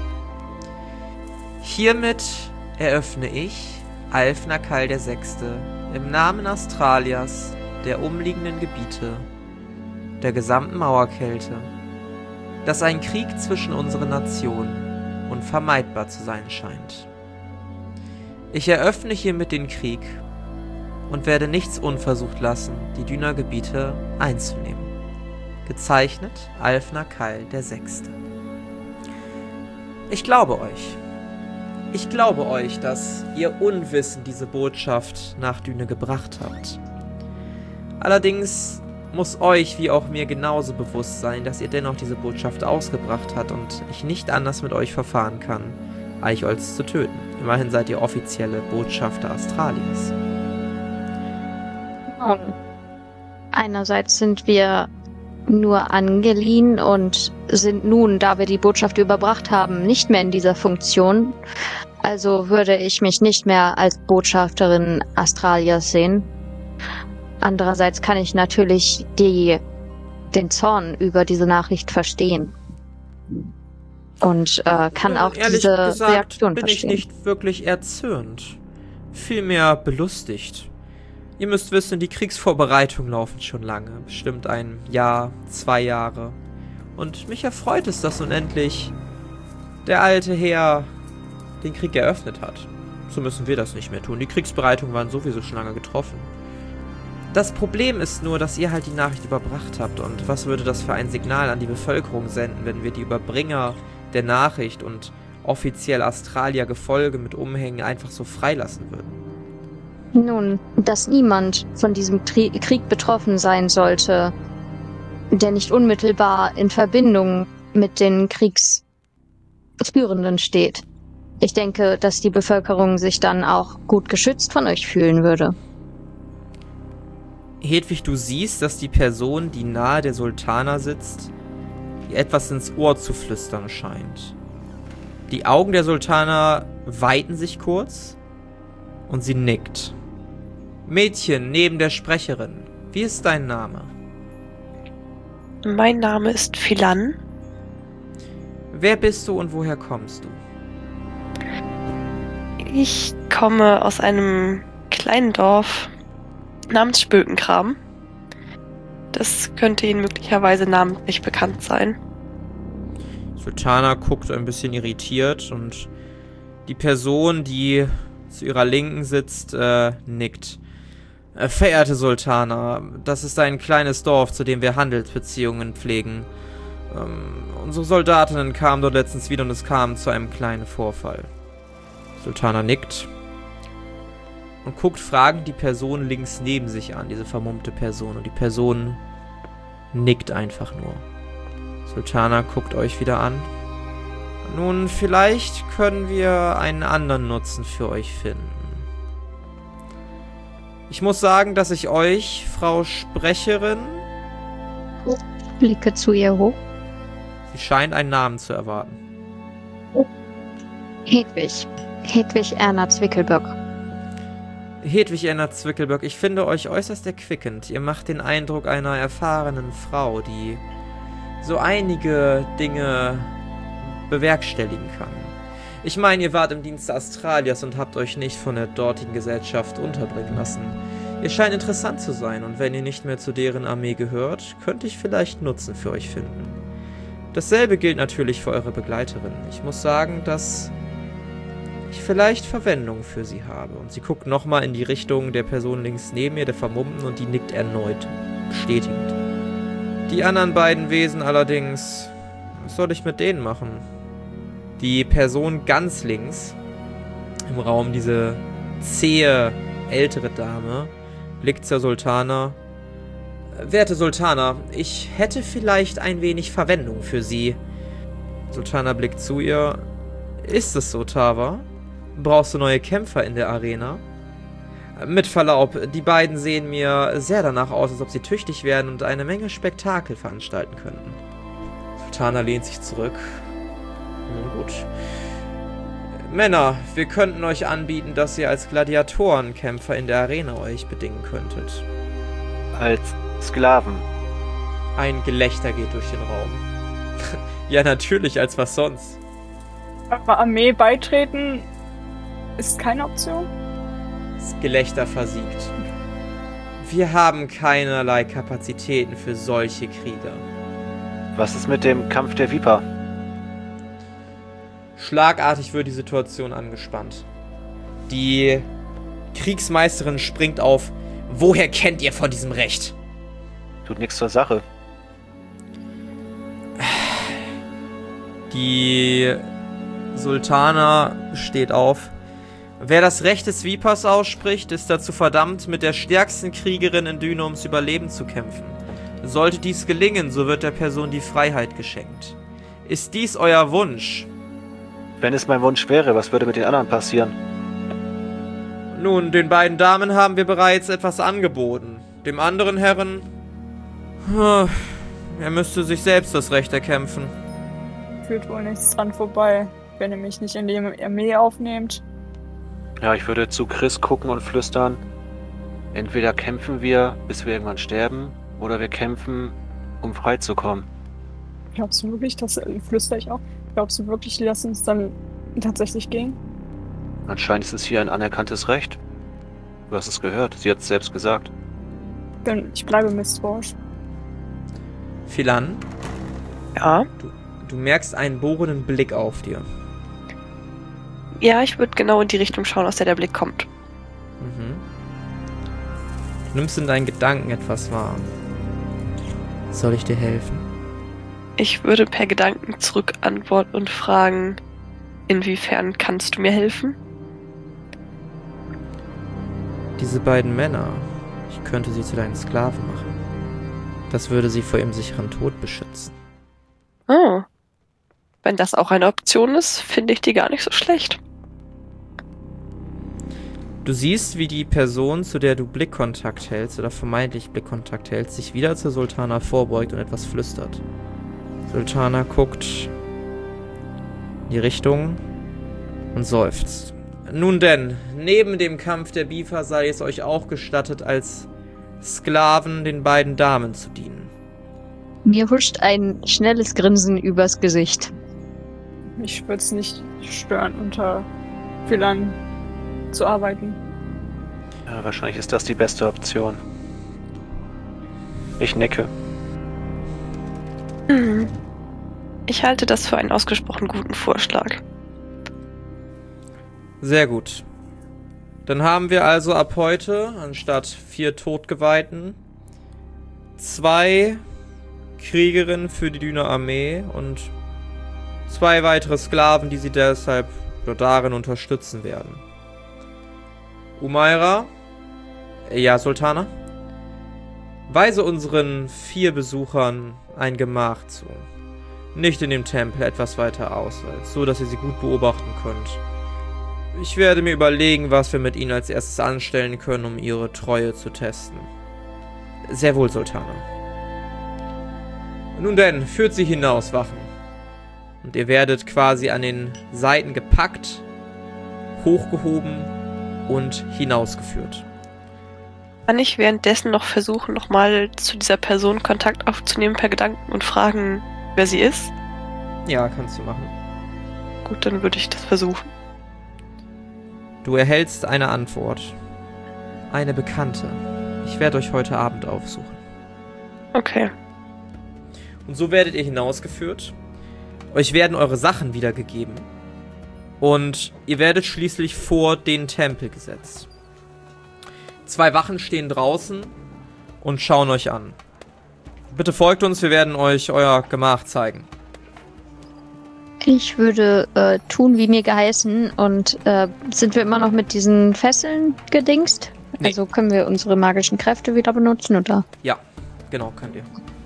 Hiermit eröffne ich, Alfnakal der Sechste, im Namen Astralias, der umliegenden Gebiete, der gesamten Mauerkälte, dass ein Krieg zwischen unseren Nationen unvermeidbar zu sein scheint. Ich eröffne hiermit den Krieg und werde nichts unversucht lassen, die Düner-Gebiete einzunehmen. Gezeichnet Alfnakal der Sechste. Ich glaube euch. Ich glaube euch, dass ihr unwissend diese Botschaft nach Düne gebracht habt. Allerdings muss euch wie auch mir genauso bewusst sein, dass ihr dennoch diese Botschaft ausgebracht habt und ich nicht anders mit euch verfahren kann, Eichholz zu töten. Immerhin seid ihr offizielle Botschafter Astralias. Einerseits sind wir nur angeliehen und sind nun, da wir die Botschaft überbracht haben, nicht mehr in dieser Funktion. Also würde ich mich nicht mehr als Botschafterin Astralias sehen. Andererseits kann ich natürlich die den Zorn über diese Nachricht verstehen. Und äh, kann Ja, auch ehrlich diese gesagt, Reaktion bin verstehen. ich nicht wirklich erzürnt. Vielmehr belustigt. Ihr müsst wissen, die Kriegsvorbereitungen laufen schon lange. Bestimmt ein Jahr, zwei Jahre. Und mich erfreut es, dass nun endlich der alte Herr den Krieg eröffnet hat. So müssen wir das nicht mehr tun. Die Kriegsbereitungen waren sowieso schon lange getroffen. Das Problem ist nur, dass ihr halt die Nachricht überbracht habt. Und was würde das für ein Signal an die Bevölkerung senden, wenn wir die Überbringer der Nachricht und offiziell Astralia-Gefolge mit Umhängen einfach so freilassen würden? Nun, dass niemand von diesem Tri Krieg betroffen sein sollte, der nicht unmittelbar in Verbindung mit den Kriegsführenden steht. Ich denke, dass die Bevölkerung sich dann auch gut geschützt von euch fühlen würde. Hedwig, du siehst, dass die Person, die nahe der Sultana sitzt, ihr etwas ins Ohr zu flüstern scheint. Die Augen der Sultana weiten sich kurz und sie nickt. Mädchen neben der Sprecherin, wie ist dein Name? Mein Name ist Philan. Wer bist du und woher kommst du? Ich komme aus einem kleinen Dorf namens Spökenkram. Das könnte Ihnen möglicherweise namentlich bekannt sein. Sultana guckt ein bisschen irritiert und die Person, die zu ihrer Linken sitzt, äh, nickt. Äh, verehrte Sultana, das ist ein kleines Dorf, zu dem wir Handelsbeziehungen pflegen. Ähm, unsere Soldatinnen kamen dort letztens wieder und es kam zu einem kleinen Vorfall. Sultana nickt und guckt fragend die Person links neben sich an, diese vermummte Person. Und die Person nickt einfach nur. Sultana guckt euch wieder an. Nun, vielleicht können wir einen anderen Nutzen für euch finden. Ich muss sagen, dass ich euch, Frau Sprecherin... Blicke zu ihr hoch. Sie scheint einen Namen zu erwarten. Hedwig. Hedwig Erna Zwickelböck. Hedwig Erna Zwickelböck, ich finde euch äußerst erquickend. Ihr macht den Eindruck einer erfahrenen Frau, die so einige Dinge bewerkstelligen kann. Ich meine, ihr wart im Dienste Astralias und habt euch nicht von der dortigen Gesellschaft unterbringen lassen. Ihr scheint interessant zu sein und wenn ihr nicht mehr zu deren Armee gehört, könnte ich vielleicht Nutzen für euch finden. Dasselbe gilt natürlich für eure Begleiterin. Ich muss sagen, dass ich vielleicht Verwendung für sie habe. Und sie guckt nochmal in die Richtung der Person links neben ihr, der Vermummten, und die nickt erneut, bestätigend. Die anderen beiden Wesen allerdings, was soll ich mit denen machen? Die Person ganz links im Raum, diese zähe, ältere Dame, blickt zur Sultana. Werte Sultana, ich hätte vielleicht ein wenig Verwendung für Sie. Sultana blickt zu ihr. Ist es so, Tava? Brauchst du neue Kämpfer in der Arena? Mit Verlaub, die beiden sehen mir sehr danach aus, als ob sie tüchtig werden und eine Menge Spektakel veranstalten könnten. Sultana lehnt sich zurück. Nun gut. Männer, wir könnten euch anbieten, dass ihr als Gladiatorenkämpfer in der Arena euch bedingen könntet. Als Sklaven. Ein Gelächter geht durch den Raum. Ja, natürlich, als was sonst. Aber Armee beitreten ist keine Option? Das Gelächter versiegt. Wir haben keinerlei Kapazitäten für solche Krieger. Was ist mit dem Kampf der Viper? Schlagartig wird die Situation angespannt. Die Kriegsmeisterin springt auf. Woher kennt ihr von diesem Recht? Tut nichts zur Sache. Die Sultana steht auf. Wer das Recht des Vipers ausspricht, ist dazu verdammt, mit der stärksten Kriegerin in Dyna ums Überleben zu kämpfen. Sollte dies gelingen, so wird der Person die Freiheit geschenkt. Ist dies euer Wunsch? Wenn es mein Wunsch wäre, was würde mit den anderen passieren? Nun, den beiden Damen haben wir bereits etwas angeboten. Dem anderen Herren... Er müsste sich selbst das Recht erkämpfen. Führt wohl nichts dran vorbei, wenn ihr mich nicht in die Armee aufnehmt. Ja, ich würde zu Chris gucken und flüstern. Entweder kämpfen wir, bis wir irgendwann sterben, oder wir kämpfen um frei zu kommen. Glaubst du wirklich, dass, äh, flüster ich auch, glaubst du wirklich, die lassen uns dann tatsächlich gehen? Anscheinend ist es hier ein anerkanntes Recht. Du hast es gehört, sie hat es selbst gesagt. Denn ich bleibe misstrauisch. Philan, Ja. du, du merkst einen bohrenden Blick auf dir. Ja, ich würde genau in die Richtung schauen, aus der der Blick kommt. Mhm. Du nimmst in deinen Gedanken etwas wahr. Soll ich dir helfen? Ich würde per Gedanken zurück antworten und fragen, inwiefern kannst du mir helfen? Diese beiden Männer, ich könnte sie zu deinen Sklaven machen. Das würde sie vor ihrem sicheren Tod beschützen. Oh. Wenn das auch eine Option ist, finde ich die gar nicht so schlecht. Du siehst, wie die Person, zu der du Blickkontakt hältst oder vermeintlich Blickkontakt hältst, sich wieder zur Sultana vorbeugt und etwas flüstert. Sultana guckt in die Richtung und seufzt. Nun denn, neben dem Kampf der Bifa sei es euch auch gestattet, als Sklaven den beiden Damen zu dienen. Mir huscht ein schnelles Grinsen übers Gesicht. Mich würde es nicht stören, unter Philan zu arbeiten. Ja, wahrscheinlich ist das die beste Option. Ich nicke. Mhm. Ich halte das für einen ausgesprochen guten Vorschlag. Sehr gut. Dann haben wir also ab heute, anstatt vier Todgeweihten, zwei Kriegerinnen für die Düner Armee und zwei weitere Sklaven, die sie deshalb darin unterstützen werden. Umaira, ja, Sultana, weise unseren vier Besuchern ein Gemach zu. Nicht in dem Tempel, etwas weiter auswärts, so dass ihr sie gut beobachten könnt. Ich werde mir überlegen, was wir mit ihnen als erstes anstellen können, um ihre Treue zu testen. Sehr wohl, Sultana. Nun denn, führt sie hinaus, Wachen. Und ihr werdet quasi an den Seiten gepackt, hochgehoben und hinausgeführt. Kann ich währenddessen noch versuchen, nochmal zu dieser Person Kontakt aufzunehmen per Gedanken und fragen, wer sie ist? Ja, kannst du machen. Gut, dann würde ich das versuchen. Du erhältst eine Antwort. Eine Bekannte. Ich werde euch heute Abend aufsuchen. Okay. Und so werdet ihr hinausgeführt. Euch werden eure Sachen wiedergegeben. Und ihr werdet schließlich vor den Tempel gesetzt. Zwei Wachen stehen draußen und schauen euch an. Bitte folgt uns, wir werden euch euer Gemach zeigen. Ich würde äh, tun, wie mir geheißen. Und äh, sind wir immer noch mit diesen Fesseln gedingst? Nee. Also können wir unsere magischen Kräfte wieder benutzen, oder? Ja, genau, könnt ihr.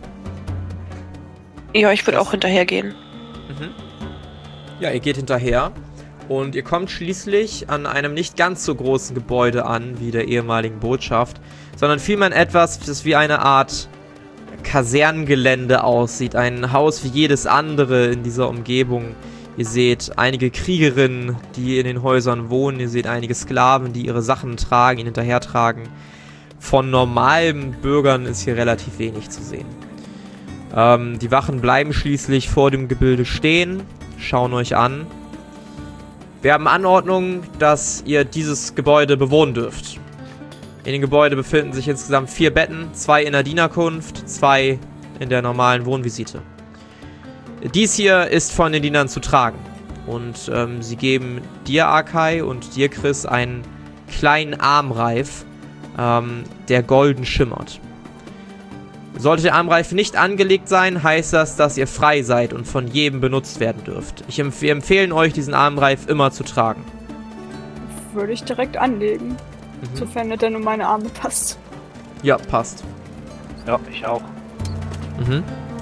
Ja, ich würde Das- auch hinterhergehen. Mhm. Ja, ihr geht hinterher und ihr kommt schließlich an einem nicht ganz so großen Gebäude an wie der ehemaligen Botschaft, sondern vielmehr etwas, das wie eine Art Kasernengelände aussieht. Ein Haus wie jedes andere in dieser Umgebung. Ihr seht einige Kriegerinnen, die in den Häusern wohnen. Ihr seht einige Sklaven, die ihre Sachen tragen, ihn hinterher tragen. Von normalen Bürgern ist hier relativ wenig zu sehen. Ähm, die Wachen bleiben schließlich vor dem Gebilde stehen, schauen euch an. Wir haben Anordnung, dass ihr dieses Gebäude bewohnen dürft. In dem Gebäude befinden sich insgesamt vier Betten, zwei in der Dienerkunft, zwei in der normalen Wohnvisite. Dies hier ist von den Dienern zu tragen. Und ähm, sie geben dir, Akai, und dir, Chris, einen kleinen Armreif, ähm, der golden schimmert. Sollte der Armreif nicht angelegt sein, heißt das, dass ihr frei seid und von jedem benutzt werden dürft. Ich empf- wir empfehlen euch, diesen Armreif immer zu tragen. Würde ich direkt anlegen, Mhm. sofern er denn um meine Arme passt. Ja, passt. Ja, ich auch. Mhm.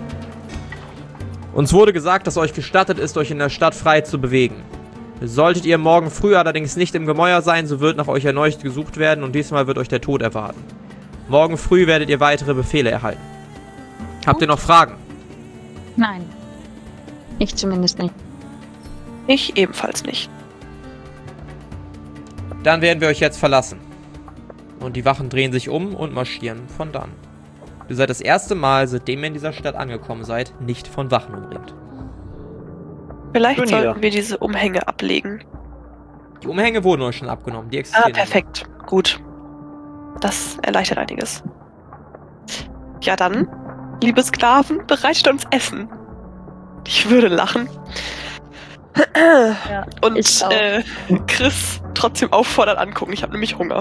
Uns wurde gesagt, dass euch gestattet ist, euch in der Stadt frei zu bewegen. Solltet ihr morgen früh allerdings nicht im Gemäuer sein, so wird nach euch erneut gesucht werden und diesmal wird euch der Tod erwarten. Morgen früh werdet ihr weitere Befehle erhalten. Habt ihr noch Fragen? Nein. Ich zumindest nicht. Ich ebenfalls nicht. Dann werden wir euch jetzt verlassen. Und die Wachen drehen sich um und marschieren von dann. Ihr seid das erste Mal, seitdem ihr in dieser Stadt angekommen seid, nicht von Wachen umringt. Vielleicht Schön hier. sollten wir diese Umhänge ablegen. Die Umhänge wurden euch schon abgenommen, die Ah, existieren. perfekt. Gut. Das erleichtert einiges. Ja dann, liebe Sklaven, bereitet uns Essen. Ich würde lachen. Ja, Und ich auch. äh, Chris trotzdem auffordern angucken. Ich habe nämlich Hunger.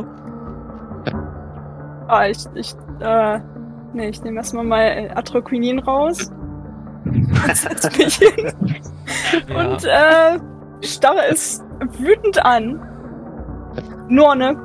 Ah, ich, ich, äh, nee, ich nehme erstmal mal äh, Atroquinin raus. Und setz mich hin. Ja. Und, äh, starre es wütend an. Norne.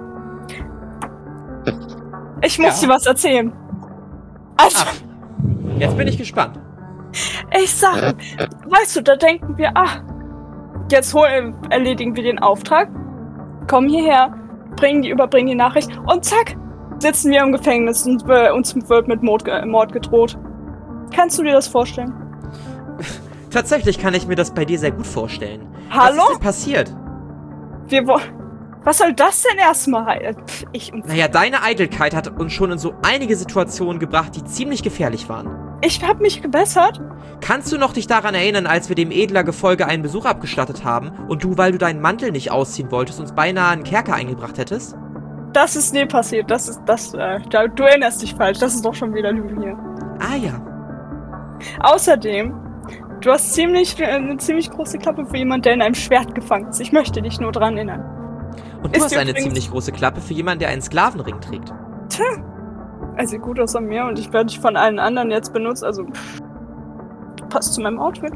Ich muss Ja. dir was erzählen. Also, Ach, jetzt bin ich gespannt. ich sag, weißt du, da denken wir, ach, jetzt hol, erledigen wir den Auftrag, kommen hierher, bringen die, überbringen die Nachricht und zack, sitzen wir im Gefängnis und äh, uns wird mit Mord, ge- Mord gedroht. Kannst du dir das vorstellen? Tatsächlich kann ich mir das bei dir sehr gut vorstellen. Hallo? Was ist denn passiert? Wir wo Was soll das denn erstmal heißen? Pff, Ich und Naja, deine Eitelkeit hat uns schon in so einige Situationen gebracht, die ziemlich gefährlich waren. ich hab mich gebessert. Kannst du noch dich daran erinnern, als wir dem Edler-Gefolge einen Besuch abgestattet haben und du, weil du deinen Mantel nicht ausziehen wolltest, uns beinahe einen Kerker eingebracht hättest? Das ist nie passiert. Das ist das. Äh, da, du erinnerst dich falsch. Das ist doch schon wieder Lügen hier. Ah ja. Außerdem, du hast ziemlich äh, eine ziemlich große Klappe für jemanden, der in einem Schwert gefangen ist. Ich möchte dich nur dran erinnern. Und du Ist hast eine übrigens- ziemlich große Klappe für jemanden, der einen Sklavenring trägt. Er sieht gut aus an mir und ich werde dich von allen anderen jetzt benutzt, also pff, passt zu meinem Outfit.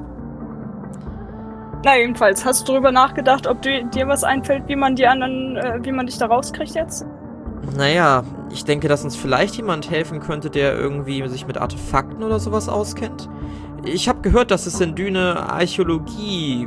Na jedenfalls, hast du darüber nachgedacht, ob du, dir was einfällt, wie man die anderen, äh, wie man dich da rauskriegt jetzt? Naja, ich denke, dass uns vielleicht jemand helfen könnte, der irgendwie sich mit Artefakten oder sowas auskennt. Ich habe gehört, dass es in Düne Archäologie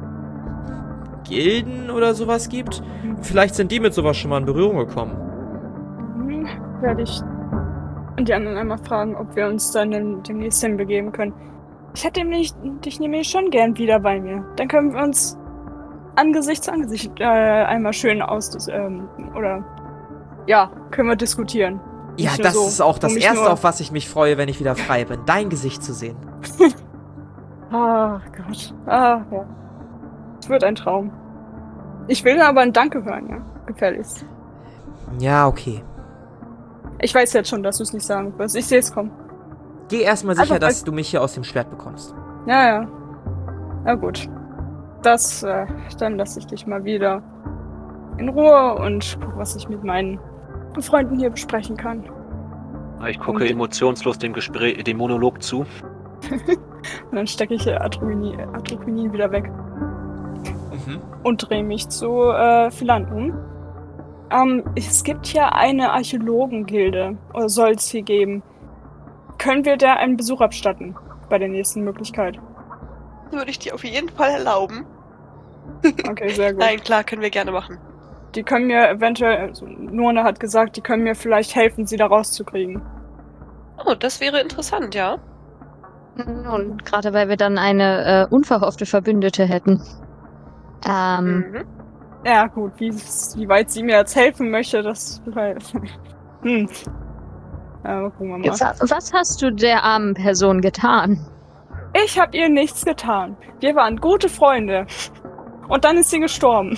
Gilden oder sowas gibt. Vielleicht sind die mit sowas schon mal in Berührung gekommen. Hm, werde ich die anderen einmal fragen, ob wir uns dann dem- demnächst hinbegeben können. Ich hätte nämlich, dich nämlich schon gern wieder bei mir. Dann können wir uns Angesicht zu Angesicht äh, einmal schön aus... Ähm, oder... Ja, können wir diskutieren. Ja, Nicht nur das so, ist auch das um mich Erste, nur- auf was ich mich freue, wenn ich wieder frei bin. Dein Gesicht zu sehen. Ah, Gott. Ah, ja. Es wird ein Traum. Ich will aber ein Danke hören, ja. Gefälligst. Ja, okay. Ich weiß jetzt schon, dass du es nicht sagen wirst. Ich sehe es kommen. Geh erstmal sicher, Also, dass du mich hier aus dem Schwert bekommst. Ja, ja. Na gut. Das, äh, dann lasse ich dich mal wieder in Ruhe und guck, was ich mit meinen Freunden hier besprechen kann. Ich gucke Und- emotionslos dem Gespräch, dem Monolog zu. Und dann stecke ich äh, Atroquinin, Atroquinin wieder weg Mhm. und drehe mich zu äh, Philan um. Ähm, es gibt hier eine Archäologengilde, oder soll es hier geben. Können wir da einen Besuch abstatten bei der nächsten Möglichkeit? Würde ich dir auf jeden Fall erlauben. Okay, sehr gut. Nein, klar, können wir gerne machen. Die können mir eventuell, also Nurne hat gesagt, die können mir vielleicht helfen, sie da rauszukriegen. Oh, das wäre interessant, ja. Und gerade weil wir dann eine äh, unverhoffte Verbündete hätten. Ähm, Mhm. Ja, gut, wie, wie weit sie mir jetzt helfen möchte, das. hm. Ja, gucken wir mal. wa- was hast du der armen Person getan? Ich habe ihr nichts getan. Wir waren gute Freunde. Und dann ist sie gestorben.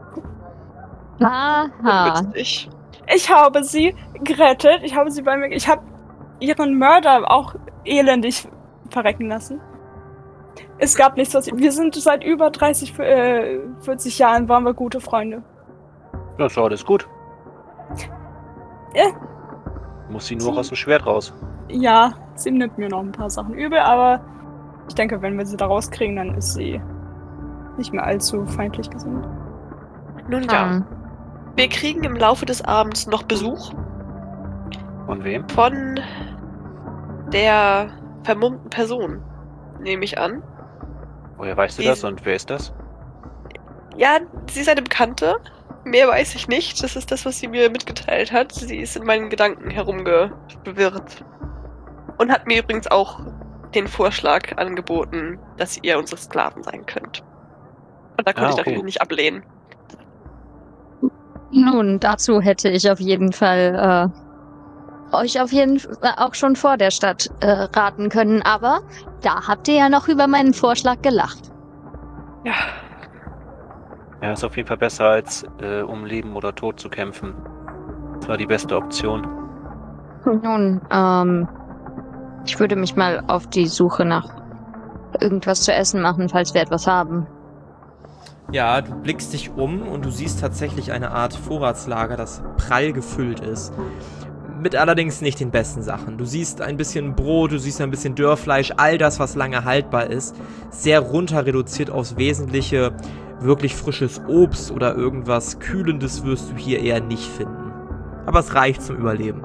Aha. Witzig. Ich habe sie gerettet. Ich habe sie bei mir. Ich habe ihren Mörder auch elendig verrecken lassen. Es gab nichts, was. Wir sind seit über dreißig, äh, vierzig Jahren waren wir gute Freunde. Das ist alles gut. Ja. Muss sie nur aus dem Schwert raus. Ja, sie nimmt mir noch ein paar Sachen übel, aber ich denke, wenn wir sie da rauskriegen, dann ist sie nicht mehr allzu feindlich gesinnt. Nun ja, Hm. wir kriegen im Laufe des Abends noch Besuch Von wem? von der vermummten Person, nehme ich an. Woher weißt du Die- das und wer ist das? Ja, sie ist eine Bekannte. Mehr weiß ich nicht. Das ist das, was sie mir mitgeteilt hat. Sie ist in meinen Gedanken herumgewirrt. Und hat mir übrigens auch den Vorschlag angeboten, dass ihr unsere Sklaven sein könnt. Und da konnte Ah, ich okay. natürlich nicht ablehnen. Nun, dazu hätte ich auf jeden Fall euch auf jeden Fall auch schon vor der Stadt äh, raten können, aber da habt ihr ja noch über meinen Vorschlag gelacht. Ja, Ja, ist auf jeden Fall besser, als äh, um Leben oder Tod zu kämpfen. Das war die beste Option. Nun, ähm, ich würde mich mal auf die Suche nach irgendwas zu essen machen, falls wir etwas haben. Ja, du blickst dich um und du siehst tatsächlich eine Art Vorratslager, das prall gefüllt ist. Mit allerdings nicht den besten Sachen. Du siehst ein bisschen Brot, du siehst ein bisschen Dörrfleisch, all das, was lange haltbar ist, sehr runter reduziert aufs Wesentliche. Wirklich frisches Obst oder irgendwas Kühlendes wirst du hier eher nicht finden. Aber es reicht zum Überleben.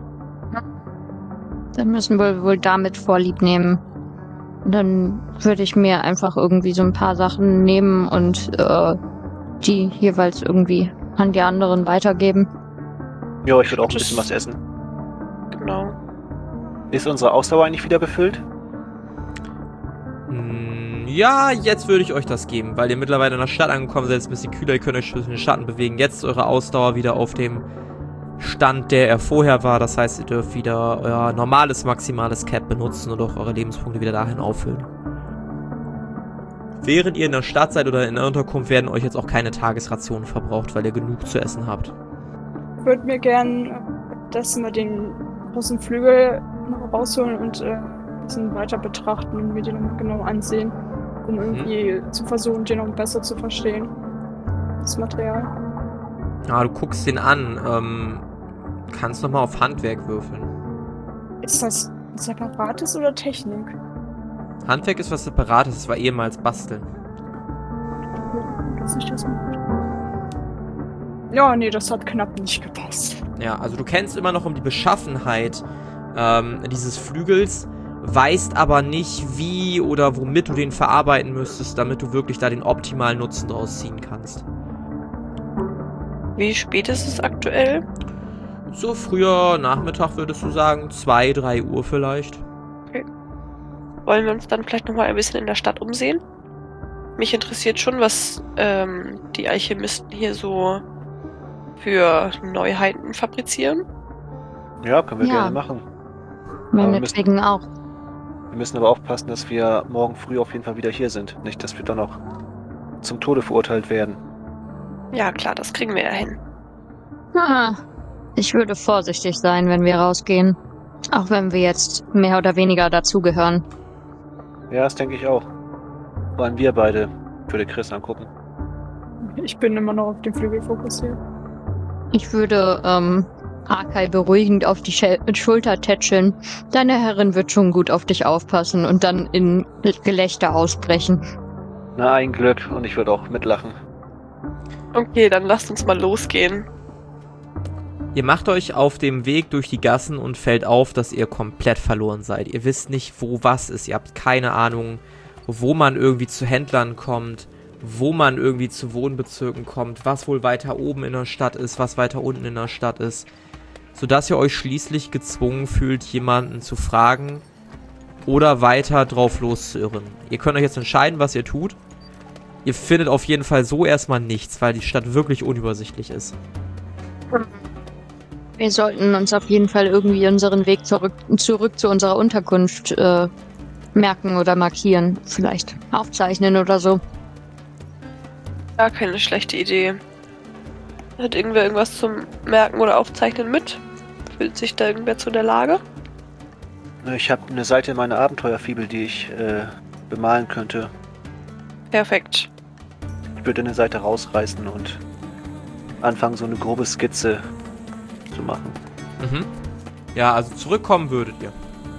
Dann müssen wir wohl damit Vorlieb nehmen. Und dann würde ich mir einfach irgendwie so ein paar Sachen nehmen und äh, die jeweils irgendwie an die anderen weitergeben. Ja, ich würde auch ein Das- bisschen was essen. genau. Ist unsere Ausdauer eigentlich wieder befüllt? Hm, ja, jetzt würde ich euch das geben, weil ihr mittlerweile in der Stadt angekommen seid, ist ein bisschen kühler, ihr könnt euch zwischen den Schatten bewegen. Jetzt ist eure Ausdauer wieder auf dem Stand, der er vorher war. Das heißt, ihr dürft wieder euer normales, maximales Cap benutzen und auch eure Lebenspunkte wieder dahin auffüllen. Während ihr in der Stadt seid oder in der Unterkunft, werden euch jetzt auch keine Tagesrationen verbraucht, weil ihr genug zu essen habt. Ich würde mir gern das mal den großen Flügel noch rausholen und äh, ein bisschen weiter betrachten und mir den nochmal genau ansehen, um irgendwie zu versuchen, den noch besser zu verstehen. Das Material. Ja, du guckst den an. Ähm, kannst nochmal auf Handwerk würfeln. Ist das Separates oder Technik? Handwerk ist was Separates, es war ehemals Basteln. Dass ich das mache. Ja, nee, das hat knapp nicht gepasst. Ja, also du kennst immer noch um die Beschaffenheit ähm, dieses Flügels, weißt aber nicht, wie oder womit du den verarbeiten müsstest, damit du wirklich da den optimalen Nutzen draus ziehen kannst. Wie spät ist es aktuell? So früher Nachmittag würdest du sagen, zwei, drei Uhr vielleicht. Wollen wir uns dann vielleicht nochmal ein bisschen in der Stadt umsehen? Mich interessiert schon, was ähm, die Alchemisten hier so für Neuheiten fabrizieren. Ja, können wir Ja. gerne machen. Meinetwegen auch. Wir müssen aber aufpassen, dass wir morgen früh auf jeden Fall wieder hier sind. Nicht, dass wir dann noch zum Tode verurteilt werden. Ja, klar, das kriegen wir ja hin. Ah, ich würde vorsichtig sein, wenn wir rausgehen. Auch wenn wir jetzt mehr oder weniger dazugehören. Ja, das denke ich auch. Vor allem wir beide, würde Chris angucken. Ich bin immer noch auf den Flügel fokussiert. Ich würde ähm, Arkai beruhigend auf die Schel Schulter tätscheln. Deine Herrin wird schon gut auf dich aufpassen und dann in Gelächter ausbrechen. Na, ein Glück. Und ich würde auch mitlachen. Okay, dann lasst uns mal losgehen. Ihr macht euch auf dem Weg durch die Gassen und fällt auf, dass ihr komplett verloren seid. Ihr wisst nicht, wo was ist. Ihr habt keine Ahnung, wo man irgendwie zu Händlern kommt, wo man irgendwie zu Wohnbezirken kommt, was wohl weiter oben in der Stadt ist, was weiter unten in der Stadt ist. Sodass ihr euch schließlich gezwungen fühlt, jemanden zu fragen oder weiter drauf loszuirren. Ihr könnt euch jetzt entscheiden, was ihr tut. Ihr findet auf jeden Fall so erstmal nichts, weil die Stadt wirklich unübersichtlich ist. Wir sollten uns auf jeden Fall irgendwie unseren Weg zurück, zurück zu unserer Unterkunft äh, merken oder markieren. Vielleicht aufzeichnen oder so. Gar keine schlechte Idee. Hat irgendwer irgendwas zum Merken oder Aufzeichnen mit? Fühlt sich da irgendwer zu der Lage? Ich habe eine Seite in meiner Abenteuerfibel, die ich äh, bemalen könnte. Perfekt. Ich würde eine Seite rausreißen und anfangen, so eine grobe Skizze zu machen. Mhm. Ja, also zurückkommen würdet ihr.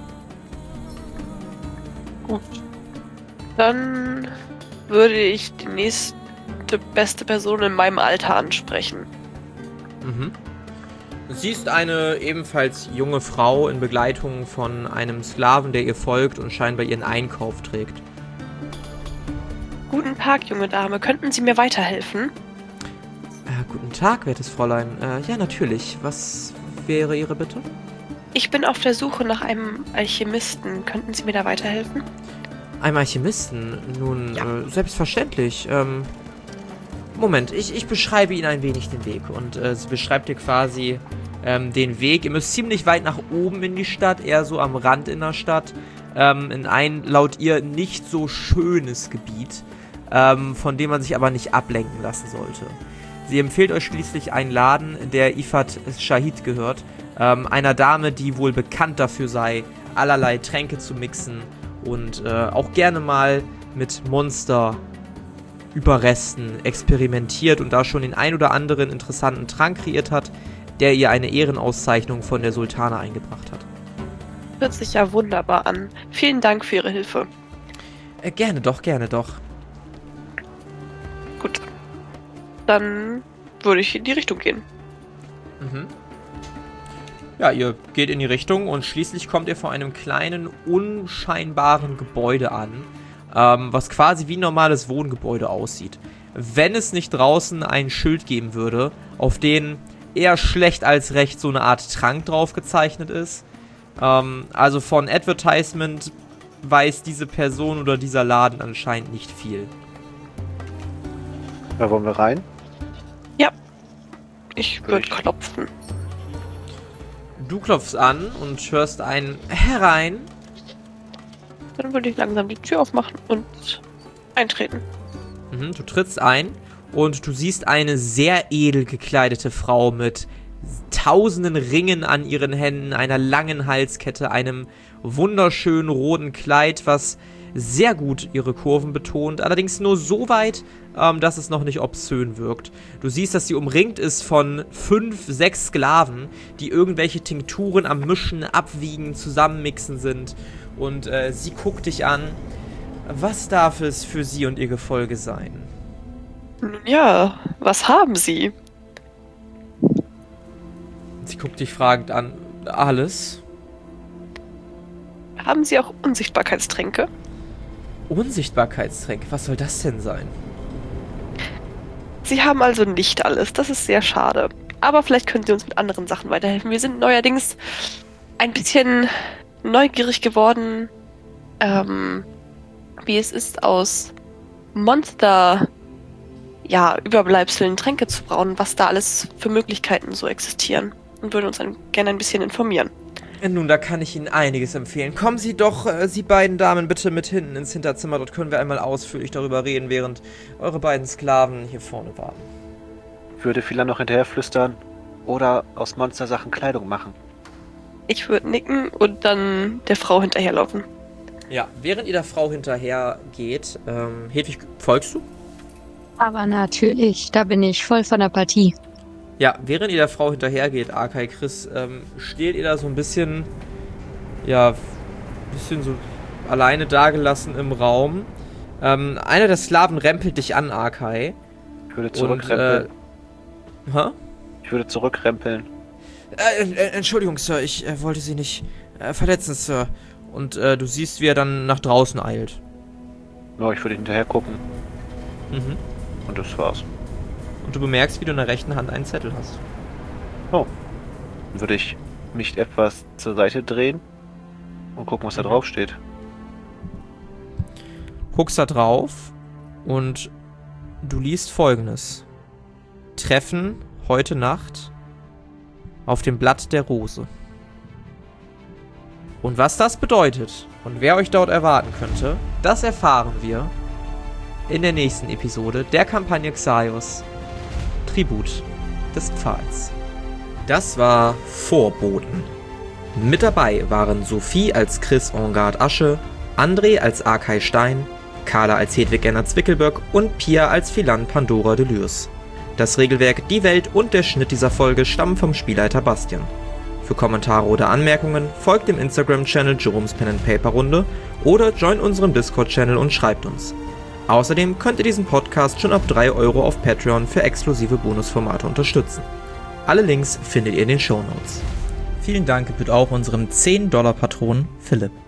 Gut. Dann würde ich die nächste beste Person in meinem Alter ansprechen. Mhm. Du siehst eine ebenfalls junge Frau in Begleitung von einem Sklaven, der ihr folgt und scheinbar ihren Einkauf trägt. Guten Tag, junge Dame. Könnten Sie mir weiterhelfen? Äh, guten Tag, wertes Fräulein. Äh, ja, natürlich. Was wäre Ihre Bitte? Ich bin auf der Suche nach einem Alchemisten. Könnten Sie mir da weiterhelfen? Einem Alchemisten? Nun, Ja. äh, selbstverständlich. Ähm, Moment, ich, ich beschreibe Ihnen ein wenig den Weg. Und äh, sie beschreibt dir quasi ähm, den Weg. Ihr müsst ziemlich weit nach oben in die Stadt, eher so am Rand in der Stadt, ähm, in ein, laut ihr, nicht so schönes Gebiet, ähm, von dem man sich aber nicht ablenken lassen sollte. Sie empfiehlt euch schließlich einen Laden, der Ifat Shahid gehört, ähm, einer Dame, die wohl bekannt dafür sei, allerlei Tränke zu mixen und äh, auch gerne mal mit Monster-Überresten experimentiert und da schon den ein oder anderen interessanten Trank kreiert hat, der ihr eine Ehrenauszeichnung von der Sultana eingebracht hat. Hört sich ja wunderbar an. Vielen Dank für Ihre Hilfe. Äh, gerne doch, gerne doch. Gut. Dann würde ich in die Richtung gehen. Mhm. Ja, ihr geht in die Richtung und schließlich kommt ihr vor einem kleinen, unscheinbaren Gebäude an, ähm, was quasi wie ein normales Wohngebäude aussieht. Wenn es nicht draußen ein Schild geben würde, auf den eher schlecht als recht so eine Art Trank drauf gezeichnet ist. Ähm, also von Advertisement weiß diese Person oder dieser Laden anscheinend nicht viel. Da wollen wir rein? Ich würde klopfen. Du klopfst an und hörst ein Herein. Dann würde ich langsam die Tür aufmachen und eintreten. Mhm, du trittst ein und du siehst eine sehr edel gekleidete Frau mit tausenden Ringen an ihren Händen, einer langen Halskette, einem wunderschönen roten Kleid, was sehr gut ihre Kurven betont, allerdings nur so weit, ähm, dass es noch nicht obszön wirkt. Du siehst, dass sie umringt ist von fünf, sechs Sklaven, die irgendwelche Tinkturen am Mischen, Abwiegen, Zusammenmixen sind. Und äh, sie guckt dich an. Was darf es für sie und ihr Gefolge sein? Nun ja, was haben Sie? Sie guckt dich fragend an. Alles? Haben Sie auch Unsichtbarkeitstränke? Unsichtbarkeitstränke? Was soll das denn sein? Sie haben also nicht alles. Das ist sehr schade. Aber vielleicht können Sie uns mit anderen Sachen weiterhelfen. Wir sind neuerdings ein bisschen neugierig geworden, ähm, wie es ist, aus Monster, ja, Überbleibseln Tränke zu brauen, was da alles für Möglichkeiten so existieren. Und würden uns ein, gerne ein bisschen informieren. Nun, da kann ich Ihnen einiges empfehlen. Kommen Sie doch, äh, Sie beiden Damen, bitte mit hinten ins Hinterzimmer. Dort können wir einmal ausführlich darüber reden, während eure beiden Sklaven hier vorne warten. Würde Philan noch hinterher flüstern oder aus Monstersachen Kleidung machen. Ich würde nicken und dann der Frau hinterherlaufen. Ja, während ihr der Frau hinterher geht, ähm, Hedwig, folgst du? Aber natürlich, da bin ich voll von der Partie. Ja, während ihr der Frau hinterhergeht, Arkai, Chris, ähm, steht ihr da so ein bisschen, ja, ein bisschen so alleine dagelassen im Raum. Ähm, einer der Sklaven rempelt dich an, Arkai. Ich würde zurückrempeln. Und, äh, hä? Ich würde zurückrempeln. Äh, äh, Entschuldigung, Sir, ich äh, wollte Sie nicht äh, verletzen, Sir. Und äh, du siehst, wie er dann nach draußen eilt. Ja, ich würde hinterher gucken. Mhm. Und das war's. Und du bemerkst, wie du in der rechten Hand einen Zettel hast. Oh. Dann würde ich mich etwas zur Seite drehen und gucken, was da drauf steht. Guckst da drauf und du liest Folgendes. Treffen heute Nacht auf dem Blatt der Rose. Und was das bedeutet und wer euch dort erwarten könnte, das erfahren wir in der nächsten Episode der Kampagne Xaios Tribut des Pfahls. Das war Vorboten. Mit dabei waren Sophie als Chris Engard Asche, André als Arkai Stein, Carla als Hedwig Gernert Zwickelböck und Pia als Philan Pandora Delürs. Das Regelwerk, die Welt und der Schnitt dieser Folge stammen vom Spielleiter Bastian. Für Kommentare oder Anmerkungen folgt dem Instagram-Channel Jerome's Pen and Paper Runde oder joint unserem Discord-Channel und schreibt uns. Außerdem könnt ihr diesen Podcast schon ab drei Euro auf Patreon für exklusive Bonusformate unterstützen. Alle Links findet ihr in den Shownotes. Vielen Dank gebührt auch unserem zehn Dollar Patron Philipp.